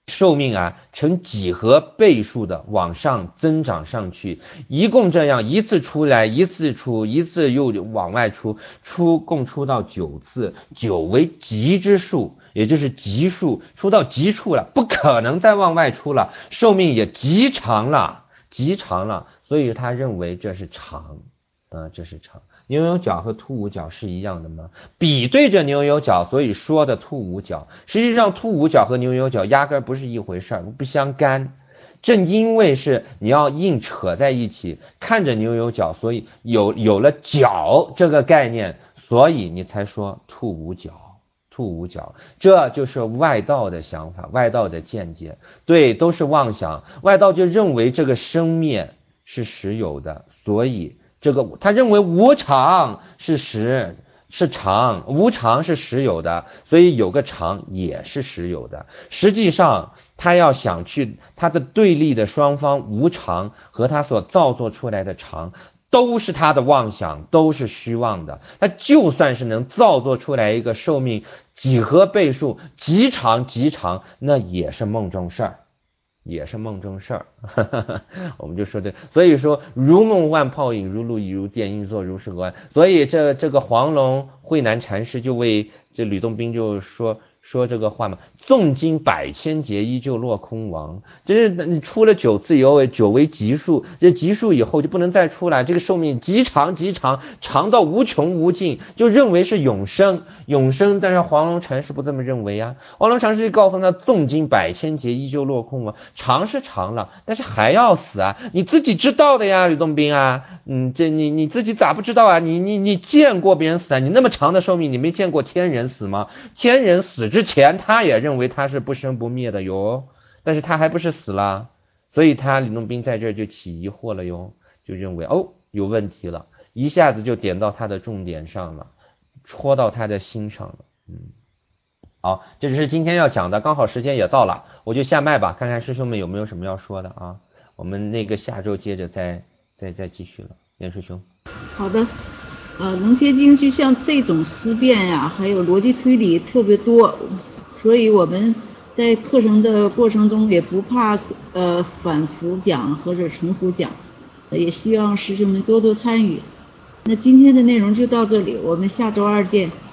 寿命啊呈几何倍数的往上增长上去，一共这样一次出来一次出，一次又往外出，共出到9次，9为极之数，也就是极数，出到极处了，不可能再往外出了，寿命也极长了，所以他认为这是长，这是长。牛油角和兔五角是一样的吗？比对着牛油角，所以说的兔五角，实际上兔五角和牛油角压根不是一回事儿，不相干。正因为是你要硬扯在一起，看着牛油角，所以有了角这个概念，所以你才说兔五角，这就是外道的想法，外道的见解，对，都是妄想。外道就认为这个生灭是实有的，所以他认为无常是实是常，无常是实有的，所以有个常也是实有的。实际上他要想去他的对立的双方无常和他所造作出来的常都是他的妄想，都是虚妄的。他就算是能造作出来一个寿命几何倍数极长，那也是梦中事儿。我们就说的，所以说如梦幻泡影，如露亦如电，应作如是观。所以这个黄龙慧南禅师就为这吕洞宾就说这个话嘛，纵经百千劫依旧落空亡。就是你出了9次以后，9为极数，这极数以后就不能再出来，这个寿命极长，长到无穷无尽，就认为是永生。但是黄龙禅师不这么认为啊，黄龙禅师就告诉他，纵经百千劫依旧落空亡，长是长了，但是还要死啊，你自己知道的呀，吕洞宾啊，这你自己咋不知道啊？你见过别人死啊？你那么长的寿命，你没见过天人死吗？天人死之前他也认为他是不生不灭的哟，但是他还不是死了，所以吕洞宾在这就起疑惑了哟，就认为有问题了，一下子就点到他的重点上了，戳到他的心上了。好，这就是今天要讲的，刚好时间也到了，我就下麦吧，看看师兄们有没有什么要说的啊？我们下周接着再继续了，严师兄。 好的。能切经就像这种思辨呀，还有逻辑推理特别多，所以我们在课程的过程中也不怕反复讲或者重复讲，也希望师兄们多多参与。那今天的内容就到这里，我们下周2见。